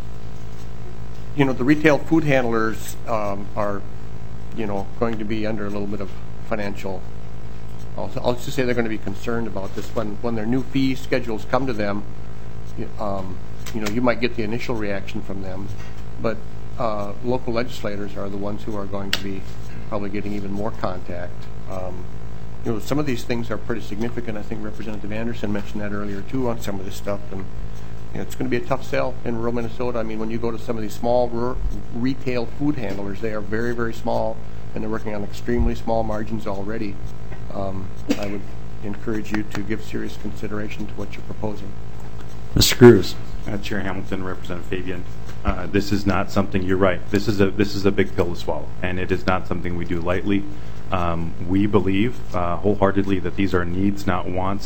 You know, the retail food handlers um, are, you know, going to be under a little bit of financial. I'll, I'll just say they're going to be concerned about this when when their new fee schedules come to them. Um, you know, you might get the initial reaction from them, but uh, local legislators are the ones who are going to be probably getting even more contact. Um, you know, some of these things are pretty significant. I think Representative Anderson mentioned that earlier too on some of this stuff, and you know, it's going to be a tough sell in rural Minnesota. I mean, when you go to some of these small rural retail food handlers, they are very, very small, and they're working on extremely small margins already. Um, I would encourage you to give serious consideration to what you're proposing. Mister Cruz. Uh, Chair Hamilton, Representative Fabian, uh, this is not something. You're right. This is a this is a big pill to swallow, and it is not something we do lightly. Um, we believe uh, wholeheartedly that these are needs, not wants.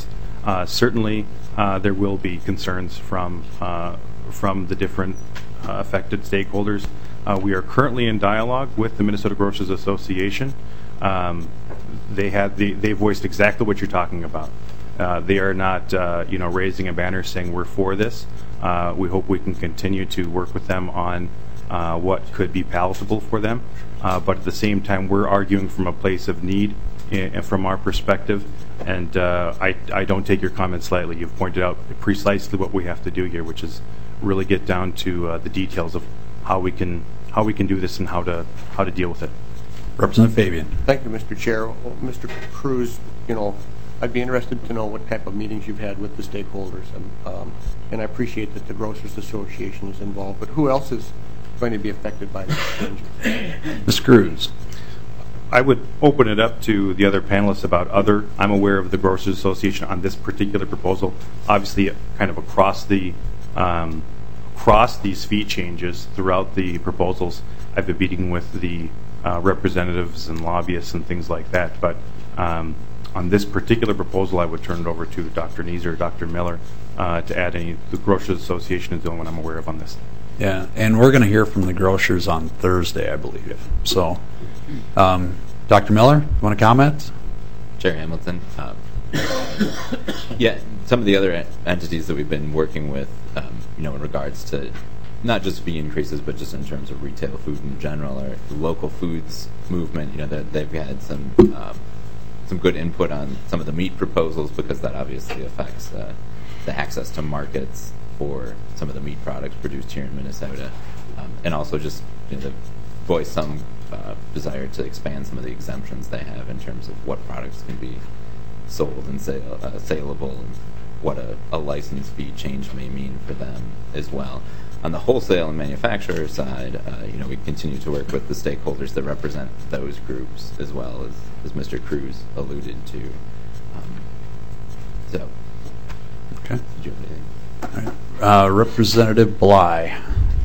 uh, certainly uh, there will be concerns from uh, from the different uh, affected stakeholders. Uh, we are currently in dialogue with the Minnesota Grocers Association. Um, they had the, they voiced exactly what you're talking about. Uh, they are not uh, you know raising a banner saying we're for this. Uh, we hope we can continue to work with them on uh, what could be palatable for them. Uh, but at the same time, we're arguing from a place of need in, from our perspective. And uh, I, I don't take your comments lightly. You've pointed out precisely what we have to do here, which is really get down to uh, the details of how we can how we can do this and how to how to deal with it. Representative Fabian. Thank you, Mister Chair. Well, Mister Cruz, you know, I'd be interested to know what type of meetings you've had with the stakeholders, and, um, and I appreciate that the Grocers Association is involved, but who else is going to be affected by these changes? Mister Cruz. I would open it up to the other panelists about other. I'm aware of the Grocers Association on this particular proposal. Obviously, kind of across the um, across these fee changes throughout the proposals, I've been meeting with the uh, representatives and lobbyists and things like that. But um, on this particular proposal, I would turn it over to Doctor Neeser, Doctor Miller, uh, to add any. The Grocers Association is the only one I'm aware of on this. Yeah, and we're going to hear from the grocers on Thursday, I believe. So, um, Doctor Miller, you want to comment? Chair Hamilton. Um, yeah, some of the other entities that we've been working with, um, you know, in regards to not just fee increases, but just in terms of retail food in general, or the local foods movement. You know, they've had some um, some good input on some of the meat proposals, because that obviously affects uh, the access to markets for some of the meat products produced here in Minnesota, um, and also just you know, voice some uh, desire to expand some of the exemptions they have in terms of what products can be sold and sale, uh, saleable, and what a, a license fee change may mean for them as well. On the wholesale and manufacturer side, uh, you know, we continue to work with the stakeholders that represent those groups, as well as, as Mister Cruz alluded to. Um, so, okay. Did you have anything? All right. Uh, Representative Bly.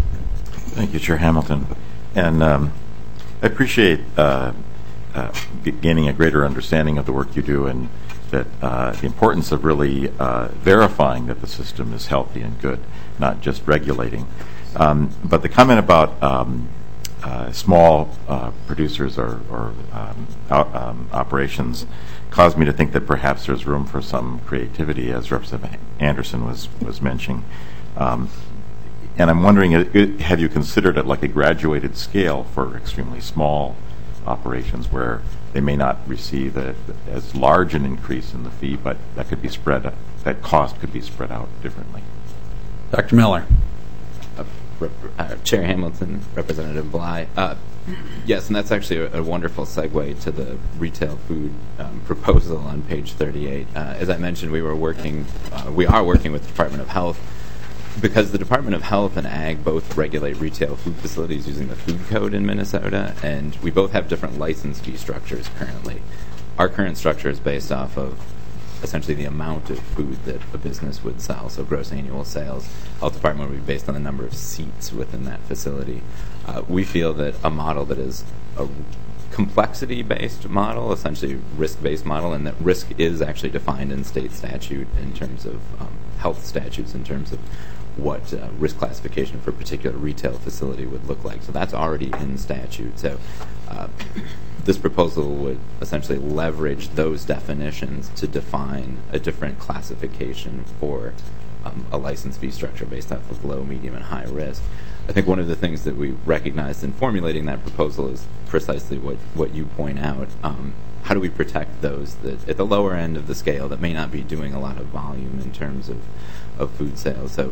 Thank you, Chair Hamilton. And um, I appreciate uh, uh, g- gaining a greater understanding of the work you do, and that uh, the importance of really uh, verifying that the system is healthy and good, not just regulating. Um, but the comment about um, uh, small uh, producers or, or um, out, um, operations caused me to think that perhaps there's room for some creativity, as Representative Anderson was, was mentioning. Um, and I'm wondering, have you considered it like a graduated scale for extremely small operations, where they may not receive a, as large an increase in the fee, but that could be spread, that cost could be spread out differently? Doctor Miller. Uh, Rep- uh, Chair Hamilton, Representative Bly. Uh, yes, and that's actually a, a wonderful segue to the retail food um, proposal on page thirty-eight. Uh, as I mentioned, we were working, uh, we are working with the Department of Health, because the Department of Health and Ag both regulate retail food facilities using the food code in Minnesota, and we both have different license fee structures currently. Our current structure is based off of essentially the amount of food that a business would sell, so gross annual sales. Health Department would be based on the number of seats within that facility. Uh, we feel that a model that is a complexity-based model, essentially risk-based model, and that risk is actually defined in state statute in terms of um, health statutes, in terms of what uh, risk classification for a particular retail facility would look like. So that's already in statute. So uh, this proposal would essentially leverage those definitions to define a different classification for um, a license fee structure based off of low, medium, and high risk. I think one of the things that we recognized in formulating that proposal is precisely what, what you point out. Um, how do we protect those that at the lower end of the scale that may not be doing a lot of volume in terms of, of food sales? So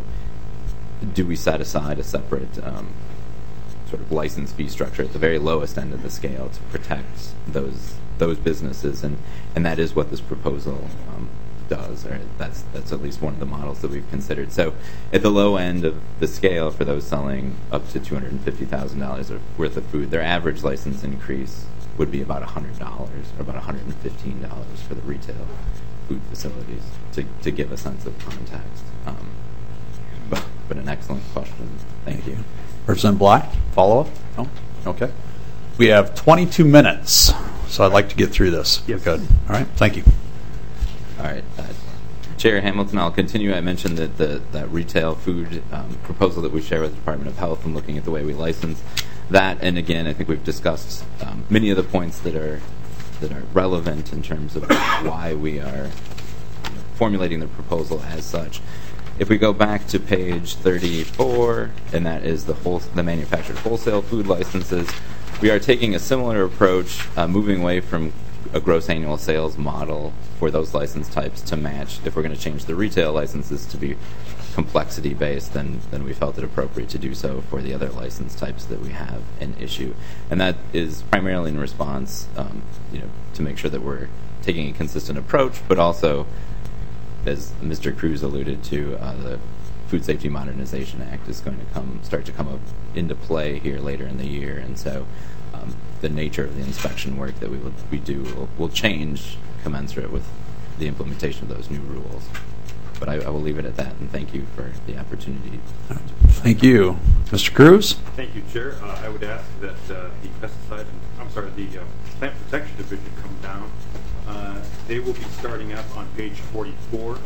do we set aside a separate um, sort of license fee structure at the very lowest end of the scale to protect those those businesses? And, and that is what this proposal um, does, or that's that's at least one of the models that we've considered. So at the low end of the scale, for those selling up to two hundred fifty thousand dollars worth of food, their average license increase would be about one hundred dollars, or about one hundred fifteen dollars for the retail food facilities, to, to give a sense of context. Um, but, but an excellent question. Thank you. Representative Bly, follow-up? No? Okay. We have twenty-two minutes, so I'd like to get through this. Yes. Good. All right. Thank you. All right. Uh, Chair Hamilton, I'll continue. I mentioned that the that retail food um, proposal that we share with the Department of Health and looking at the way we license that. And again, I think we've discussed um, many of the points that are that are relevant in terms of why we are formulating the proposal as such. If we go back to page thirty-four, and that is the whole the manufactured wholesale food licenses, we are taking a similar approach, uh, moving away from a gross annual sales model for those license types to match. If we're going to change the retail licenses to be complexity based, then then we felt it appropriate to do so for the other license types that we have in issue, and that is primarily in response, um, you know, to make sure that we're taking a consistent approach, but also, as Mister Cruz alluded to, uh, the Food Safety Modernization Act is going to come start to come up into play here later in the year, and so um, the nature of the inspection work that we will, we do will, will change commensurate with the implementation of those new rules. But I, I will leave it at that, and thank you for the opportunity. Thank you. Mister Cruz? Thank you, Chair. Uh, I would ask that uh, the pesticide, I'm sorry, the uh, plant protection division come down. Uh, they will be starting up on page forty-four.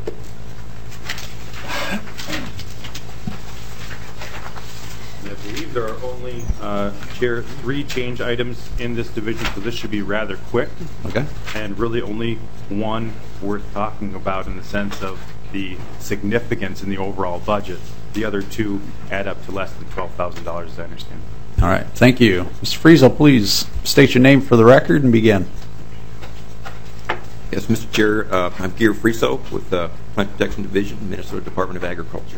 And I believe there are only, uh, Chair, three change items in this division, so this should be rather quick. Okay. And really only one worth talking about in the sense of the significance in the overall budget. The other two add up to less than twelve thousand dollars, as I understand. All right. Thank you. Mister Friesel, please state your name for the record and begin. Yes, Mister Chair, uh, I'm Gear Friso with the uh, Plant Protection Division, Minnesota Department of Agriculture.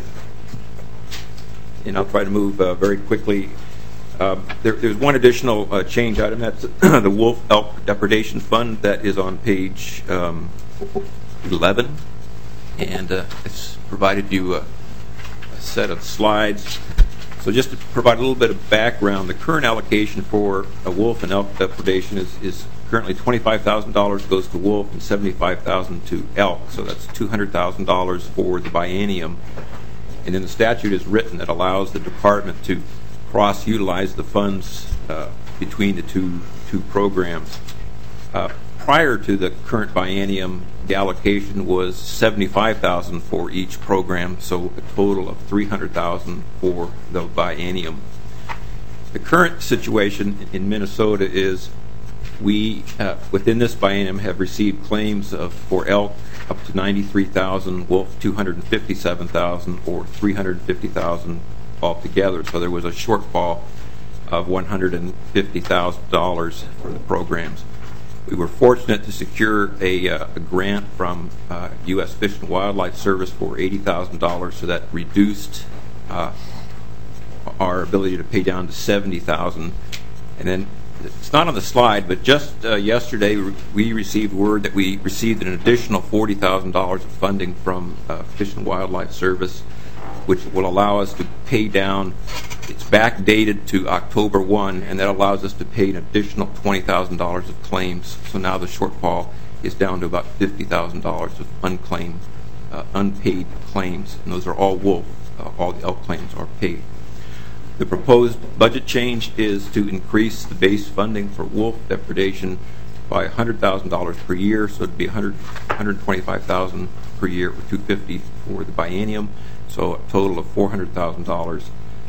And I'll try to move uh, very quickly. Um, there, there's one additional uh, change item. That's the Wolf Elk Depredation Fund that is on page um, eleven. And uh, it's provided you a, a set of slides. So just to provide a little bit of background, the current allocation for a wolf and elk depredation is, is currently twenty-five thousand dollars goes to wolf and seventy-five thousand dollars to elk. So that's two hundred thousand dollars for the biennium. And then the statute is written that allows the department to cross-utilize the funds uh, between the two two programs. Uh, prior to the current biennium, the allocation was seventy-five thousand dollars for each program, so a total of three hundred thousand dollars for the biennium. The current situation in Minnesota is we, uh, within this biennium, have received claims of for elk up to ninety-three thousand dollars, wolf two hundred fifty-seven thousand dollars, or three hundred fifty thousand dollars altogether. So there was a shortfall of one hundred fifty thousand dollars for the programs. We were fortunate to secure a, uh, a grant from uh, U S Fish and Wildlife Service for eighty thousand dollars, so that reduced uh, our ability to pay down to seventy thousand dollars. And then it's not on the slide, but just uh, yesterday we received word that we received an additional forty thousand dollars of funding from uh, Fish and Wildlife Service, which will allow us to pay down. It's backdated to October first, and that allows us to pay an additional twenty thousand dollars of claims. So now the shortfall is down to about fifty thousand dollars of unclaimed, uh, unpaid claims, and those are all wolf. Uh, all the elk claims are paid. The proposed budget change is to increase the base funding for wolf depredation by one hundred thousand dollars per year, so it'd be one hundred, one hundred twenty-five thousand dollars per year, or two hundred fifty thousand dollars for the biennium, so a total of four hundred thousand dollars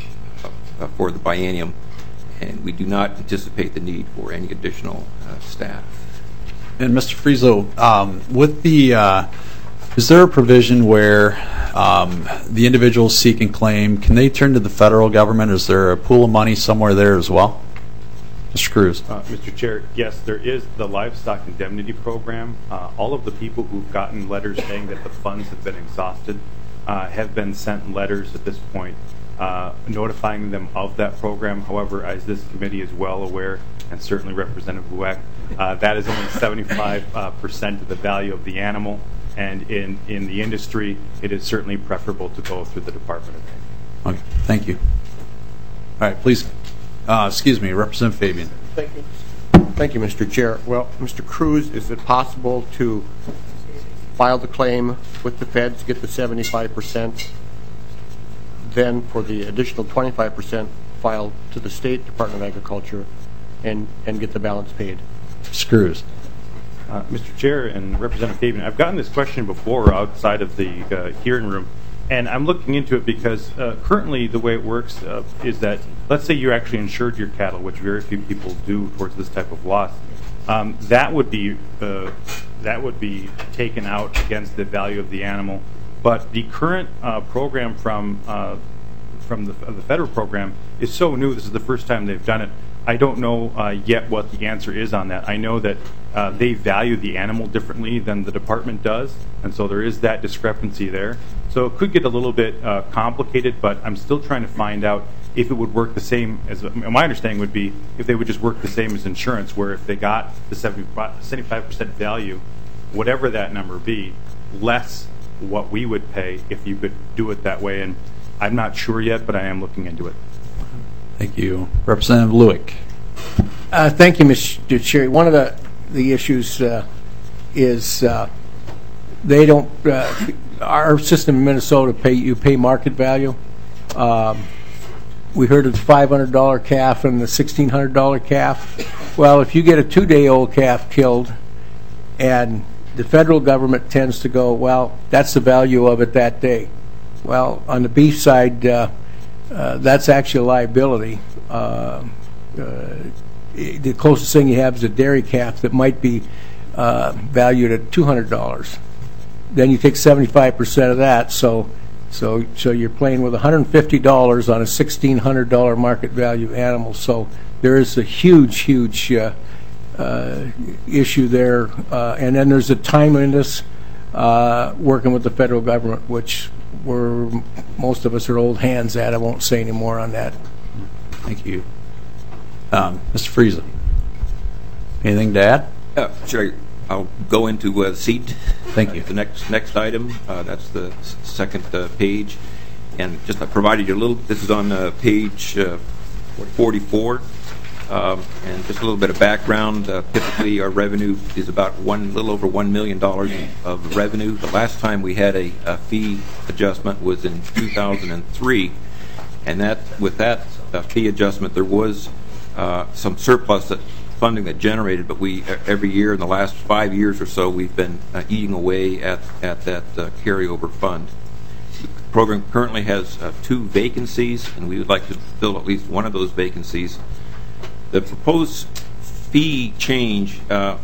uh, for the biennium, and we do not anticipate the need for any additional uh, staff. And Mister Friesel, um, with the, uh, is there a provision where um, the individuals seeking claim, can they turn to the federal government? Is there a pool of money somewhere there as well? Mister Cruz. Uh, Mister Chair, yes, there is the Livestock Indemnity Program. Uh, all of the people who've gotten letters saying that the funds have been exhausted uh, have been sent letters at this point uh, notifying them of that program. However, as this committee is well aware, and certainly Representative Bueck, uh, that is only seventy-five percent uh, of the value of the animal, and in, in the industry, it is certainly preferable to go through the Department of Ag. Okay, thank you. All right, please, uh, excuse me, Representative Fabian. Thank you. Thank you, Mister Chair. Well, Mister Cruz, is it possible to file the claim with the feds, get the seventy-five percent, then for the additional twenty-five percent filed to the State Department of Agriculture, and, and get the balance paid? Screws. Uh, Mister Chair and Representative Fabian, I've gotten this question before outside of the uh, hearing room, and I'm looking into it because uh, currently the way it works uh, is that, let's say you actually insured your cattle, which very few people do towards this type of loss. Um, that would be uh, that would be taken out against the value of the animal. But the current uh, program from uh, from the, the federal program is so new. This is the first time they've done it. I don't know uh, yet what the answer is on that. I know that uh, they value the animal differently than the department does, and so there is that discrepancy there. So it could get a little bit uh, complicated, but I'm still trying to find out if it would work the same as, my understanding would be if they would just work the same as insurance, where if they got the seventy-five percent value, whatever that number be, less what we would pay if you could do it that way. And I'm not sure yet, but I am looking into it. Thank you. Representative Lewick. Uh, thank you, Mister Chair. One of the, the issues uh, is uh, they don't, uh, our system in Minnesota, pay you pay market value. Um, we heard of the five hundred dollar calf and the sixteen hundred dollar calf. Well, if you get a two-day-old calf killed, and the federal government tends to go, well, that's the value of it that day. Well, on the beef side, uh, uh, that's actually a liability. Uh, uh, the closest thing you have is a dairy calf that might be uh, valued at two hundred dollars. Then you take seventy-five percent of that, so so so you're playing with one hundred fifty dollars on a sixteen hundred dollar market value animal. So there is a huge, huge uh, uh, issue there. Uh, and then there's a timeliness uh, working with the federal government, which we're, most of us are old hands at. I won't say any more on that. Thank you. Um, Mister Friesen, anything to add? Uh, sure. I'll go into uh, seed. Thank you. Uh, the next next item. Uh, that's the s- second uh, page, and just I provided you a little. This is on uh, page uh, forty-four, um, and just a little bit of background. Uh, typically, our revenue is about one little over one million dollars of revenue. The last time we had a, a fee adjustment was in two thousand three, and that with that uh, fee adjustment, there was uh, some surplus that. Funding that generated, but we every year in the last five years or so we've been uh, eating away at at that uh, carryover fund. The program currently has uh, two vacancies, and we would like to fill at least one of those vacancies. The proposed fee change uh,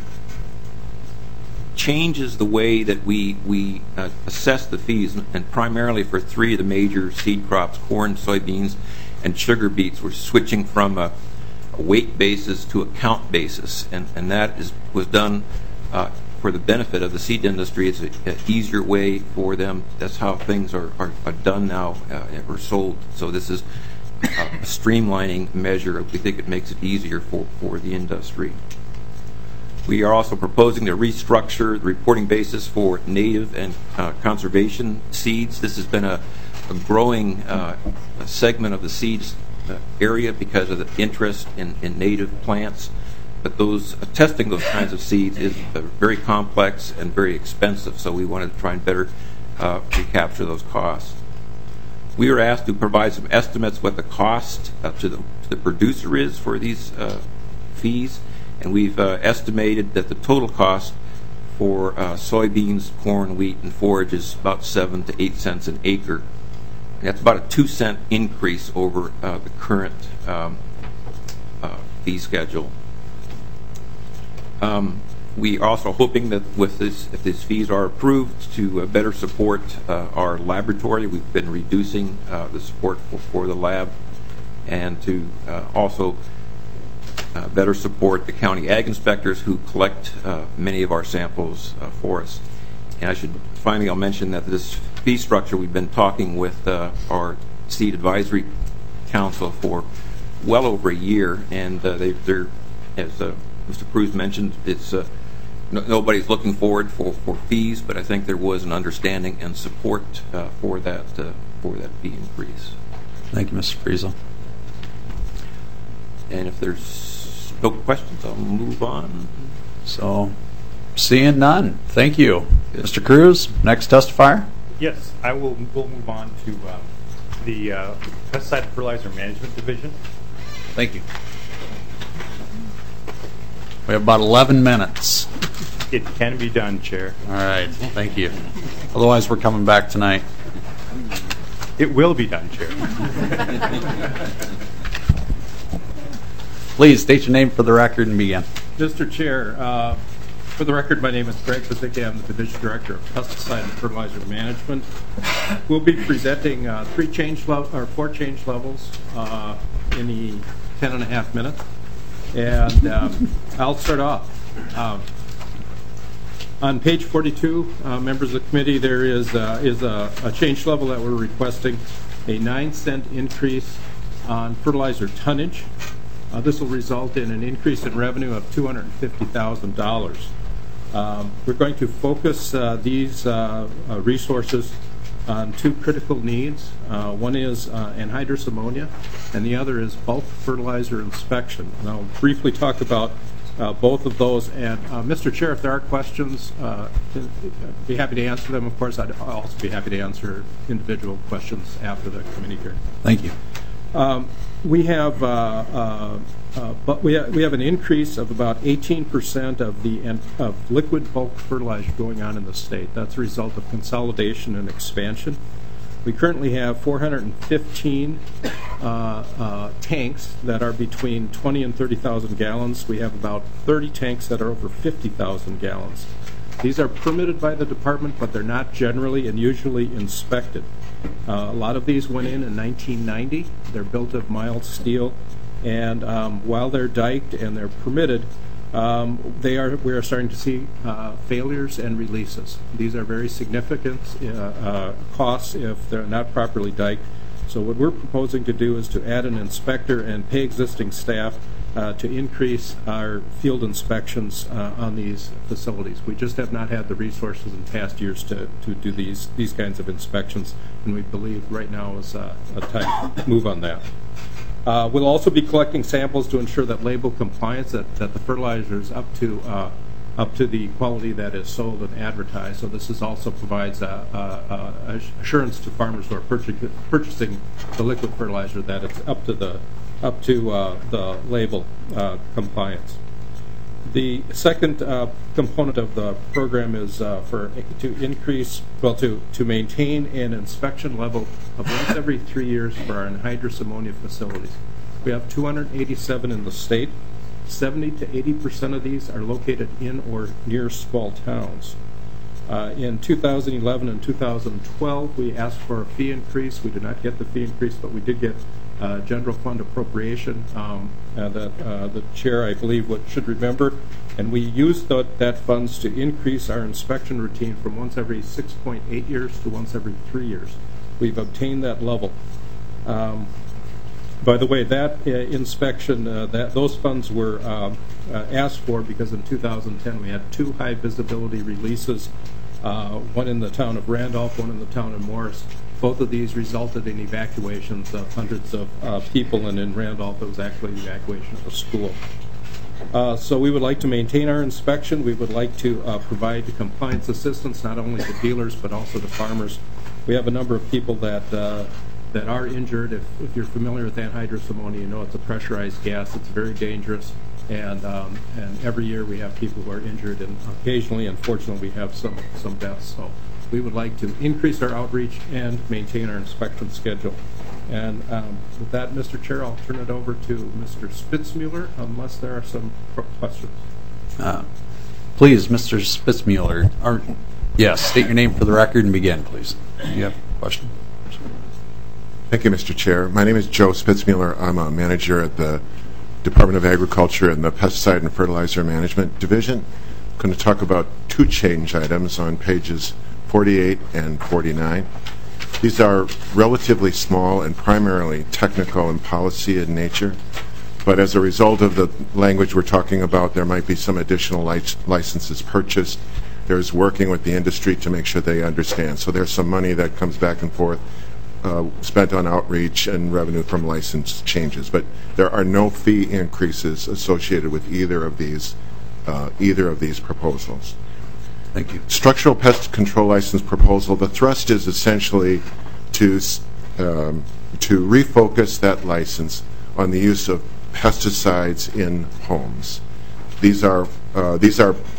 changes the way that we we uh, assess the fees, and primarily for three of the major seed crops: corn, soybeans, and sugar beets. We're switching from a a weight basis to a count basis, and, and that is was done uh, for the benefit of the seed industry. It's an easier way for them. That's how things are, are, are done now uh, or sold. So this is a streamlining measure. We think it makes it easier for, for the industry. We are also proposing to restructure the reporting basis for native and uh, conservation seeds. This has been a, a growing uh, segment of the seeds Uh, area because of the interest in, in native plants, but those uh, testing those kinds of seeds is uh, very complex and very expensive, so we wanted to try and better uh, recapture those costs. We were asked to provide some estimates what the cost uh, to, the, to the producer is for these uh, fees, and we've uh, estimated that the total cost for uh, soybeans, corn, wheat, and forage is about seven to eight cents an acre. That's about a two cent increase over uh, the current um, uh, fee schedule. Um, we are also hoping that with this, if these fees are approved, to uh, better support uh, our laboratory. We've been reducing uh, the support for, for the lab, and to uh, also uh, better support the county ag inspectors who collect uh, many of our samples uh, for us. And I should finally, I'll mention that this fee structure, we've been talking with uh, our seed advisory council for well over a year, and uh, they, they're, as uh, Mister Cruz mentioned, it's uh, no, nobody's looking forward for, for fees, but I think there was an understanding and support uh, for that uh, for that fee increase. Thank you, Mister Friesen. And if there's no questions, I'll move on. So, seeing none, thank you. Mister Cruz, next testifier. Yes, I will we'll move on to uh, the uh, Pesticide and Fertilizer Management Division. Thank you. We have about eleven minutes. It can be done, Chair. All right, thank you. Otherwise, we're coming back tonight. It will be done, Chair. Please state your name for the record and begin. Mister Chair, uh, for the record, my name is Greg Pazicki. I'm the Division Director of Pesticide and Fertilizer Management. We'll be presenting uh, three change le- or four change levels uh, in the ten and a half minutes. And um, I'll start off. Um, on page forty-two, uh, members of the committee, there is, uh, is a, a change level that we're requesting, a nine cent increase on fertilizer tonnage. Uh, this will result in an increase in revenue of two hundred fifty thousand dollars. Um, we're going to focus uh, these uh, uh, resources on two critical needs. Uh, one is uh, anhydrous ammonia, and the other is bulk fertilizer inspection. And I'll briefly talk about uh, both of those. And uh, Mister Chair, if there are questions, uh, I'd be happy to answer them. Of course, I'd also be happy to answer individual questions after the committee hearing. Thank you. Um, we have uh, uh, uh, but we ha- we have an increase of about eighteen percent of the en- of liquid bulk fertilizer going on in the state. That's a result of consolidation and expansion. We currently have four hundred fifteen uh, uh, tanks that are between twenty and thirty thousand gallons. We have about thirty tanks that are over fifty thousand gallons. These are permitted by the department, but they're not generally and usually inspected. Uh, a lot of these went in in nineteen ninety. They're built of mild steel, and um, while they're diked and they're permitted, um, they are we are starting to see uh, failures and releases. These are very significant uh, uh, costs if they're not properly diked. So what we're proposing to do is to add an inspector and pay existing staff uh, to increase our field inspections uh, on these facilities. We just have not had the resources in past years to, to do these these kinds of inspections, and we believe right now is uh, a time to move on that. Uh, we'll also be collecting samples to ensure that label compliance, that, that the fertilizer is up to uh, up to the quality that is sold and advertised. So this is also provides a, a, a assurance to farmers who are purchasing, purchasing the liquid fertilizer that it's up to the up to uh, the label uh, compliance. The second uh, component of the program is uh, for to increase, well, to, to maintain an inspection level of once every three years for our anhydrous ammonia facilities. We have two hundred eighty-seven in the state. seventy to eighty percent of these are located in or near small towns. Uh, in two thousand eleven and two thousand twelve, we asked for a fee increase. We did not get the fee increase, but we did get uh, general fund appropriation um, uh, that uh, the chair, I believe, what should remember. And we used the, that funds to increase our inspection routine from once every six point eight years to once every three years. We've obtained that level. Um, By the way, that uh, inspection, uh, that those funds were um, uh, asked for because in two thousand ten we had two high visibility releases, uh, one in the town of Randolph, one in the town of Morris. Both of these resulted in evacuations of hundreds of uh, people, and in Randolph it was actually the evacuation of a school. Uh, so we would like to maintain our inspection. We would like to uh, provide compliance assistance not only to dealers but also to farmers. We have a number of people that uh, that are injured. If, if you're familiar with anhydrous ammonia, you know it's a pressurized gas. It's very dangerous, and um, and every year we have people who are injured, and occasionally, unfortunately, we have some some deaths. So we would like to increase our outreach and maintain our inspection schedule. And um, with that, Mister Chair, I'll turn it over to Mister Spitzmuller, unless there are some questions. Uh, please, Mister Spitzmuller. Or, yes, state your name for the record and begin, please. You have a question? Thank you, Mister Chair. My name is Joe Spitzmuller. I'm a manager at the Department of Agriculture in the Pesticide and Fertilizer Management Division. I'm going to talk about two change items on pages forty-eight and forty-nine. These are relatively small and primarily technical and policy in nature, but as a result of the language we're talking about, there might be some additional lic- licenses purchased. There's working with the industry to make sure they understand. So there's some money that comes back and forth Uh, spent on outreach and revenue from license changes, but there are no fee increases associated with either of these uh, either of these proposals. Thank you. Structural pest control license proposal. The thrust is essentially to um, to refocus that license on the use of pesticides in homes. These are uh, these are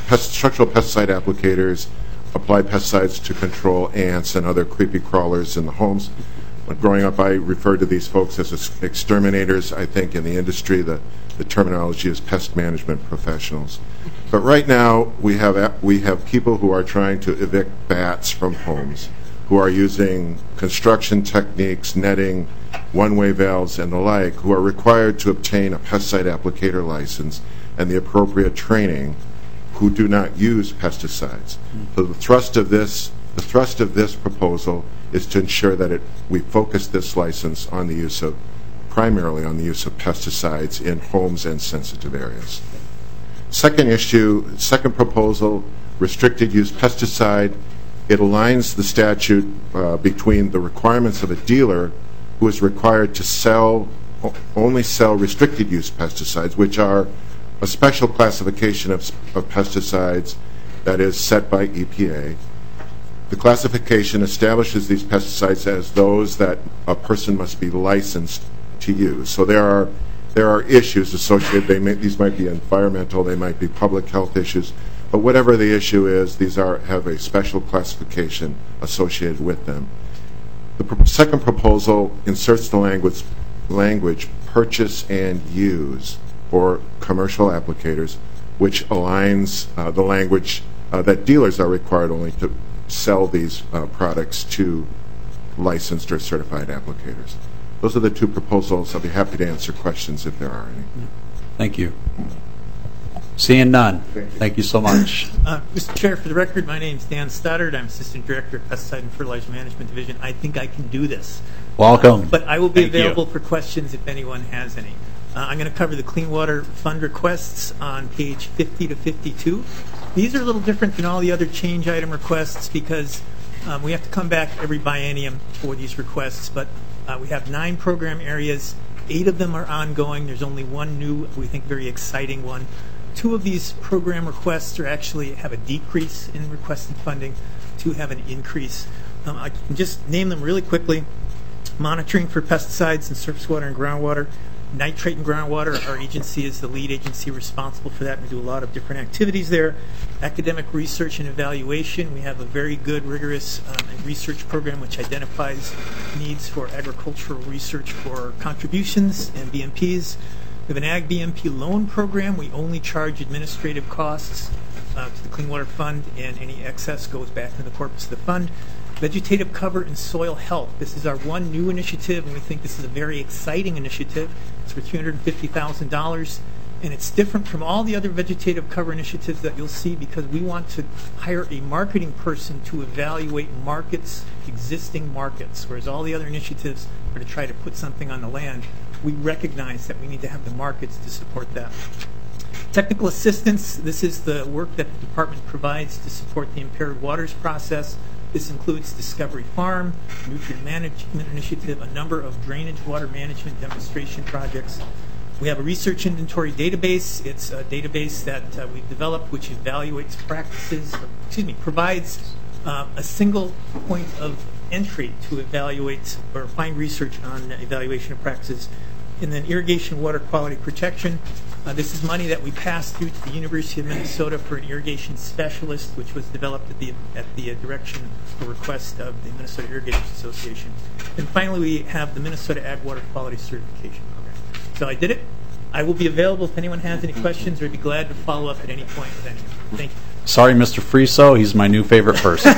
pest, structural pesticide applicators apply pesticides to control ants and other creepy crawlers in the homes. When growing up, I referred to these folks as exterminators. I think in the industry, the, the terminology is pest management professionals. But right now, we have we have people who are trying to evict bats from homes, who are using construction techniques, netting, one-way valves, and the like, who are required to obtain a pesticide applicator license and the appropriate training, who do not use pesticides. So the thrust of this, the thrust of this proposal is to ensure that it, we focus this license on the use of, primarily on the use of pesticides in homes and sensitive areas. Second issue, second proposal, restricted use pesticide. It aligns the statute uh, between the requirements of a dealer who is required to sell, only sell restricted use pesticides, which are a special classification of, of pesticides that is set by E P A. The classification establishes these pesticides as those that a person must be licensed to use. So there are there are issues associated. They may, these might be environmental, they might be public health issues, but whatever the issue is, these are have a special classification associated with them. The pro second proposal inserts the language language purchase and use for commercial applicators, which aligns uh, the language uh, that dealers are required only to sell these uh, products to licensed or certified applicators. Those are the two proposals. I'll be happy to answer questions if there are any. Thank you. Seeing none. Thank you, Thank you so much. Uh, Mister Chair, for the record, my name is Dan Stoddard. I'm Assistant Director of Pesticide and Fertilizer Management Division. I think I can do this. Welcome. Uh, but I will be Thank available you. for questions if anyone has any. Uh, I'm going to cover the Clean Water Fund requests on page fifty to fifty-two. These are a little different than all the other change item requests because um, we have to come back every biennium for these requests, but uh, we have nine program areas. Eight of them are ongoing. There's only one new, we think, very exciting one. Two of these program requests are actually have a decrease in requested funding. Two have an increase. Um, I can just name them really quickly. Monitoring for pesticides in surface water and groundwater. Nitrate in groundwater, our agency is the lead agency responsible for that. We do a lot of different activities there. Academic research and evaluation. We have a very good, rigorous um, research program which identifies needs for agricultural research for contributions and B M Ps. We have an Ag B M P loan program. We only charge administrative costs uh, to the Clean Water Fund, and any excess goes back into the corpus of the fund. Vegetative cover and soil health. This is our one new initiative, and we think this is a very exciting initiative. It's for three hundred fifty thousand dollars, and it's different from all the other vegetative cover initiatives that you'll see because we want to hire a marketing person to evaluate markets, existing markets, whereas all the other initiatives are to try to put something on the land. We recognize that we need to have the markets to support that. Technical assistance. This is the work that the department provides to support the impaired waters process. This includes Discovery Farm, Nutrient Management Initiative, a number of drainage water management demonstration projects. We have a research inventory database. It's a database that uh, we've developed which evaluates practices, or, excuse me, provides uh, a single point of entry to evaluate or find research on evaluation of practices. And then irrigation water quality protection. Uh, this is money that we passed through to the University of Minnesota for an irrigation specialist, which was developed at the at the uh, direction or request of the Minnesota Irrigation Association. And finally, we have the Minnesota Ag Water Quality Certification Program. So I did it. I will be available if anyone has any questions, or I'd be glad to follow up at any point with anyone. Thank you. Sorry, Mister Friso. He's my new favorite person.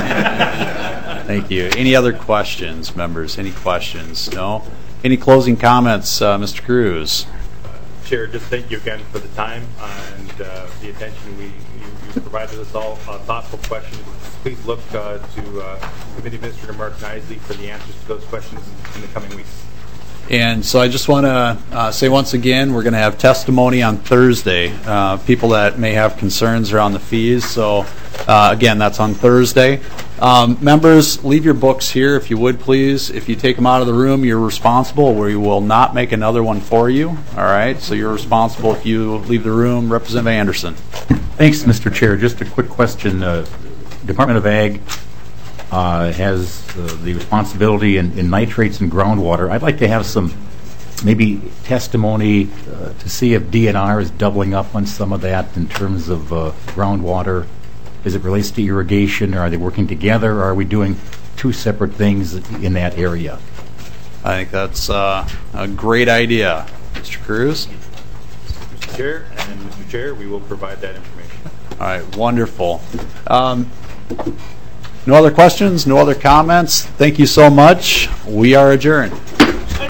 Thank you. Any other questions, members? Any questions? No? Any closing comments, uh, Mister Cruz? Chair, just thank you again for the time and uh, the attention we you, you provided us all. Uh, thoughtful questions. Please look uh, to uh, Committee Administrator Mark Knisely for the answers to those questions in the coming weeks. And so I just want to uh, say once again, we're going to have testimony on Thursday. Uh, people that may have concerns around the fees. So uh, again, that's on Thursday. Um, members, leave your books here if you would, please. If you take them out of the room, you're responsible. We will not make another one for you. All right. So you're responsible if you leave the room. Representative Anderson. Thanks, Mister Chair. Just a quick question. Uh, Department of Ag Uh, has uh, the responsibility in, in nitrates and groundwater. I'd like to have some maybe testimony uh, to see if D N R is doubling up on some of that in terms of uh, groundwater as it relates to irrigation? Or are they working together, or are we doing two separate things in that area? I think that's uh, a great idea. Mister Cruz? Mister Chair, and Mister Chair, we will provide that information. All right, wonderful. Um, no other questions? No other comments? Thank you so much. We are adjourned.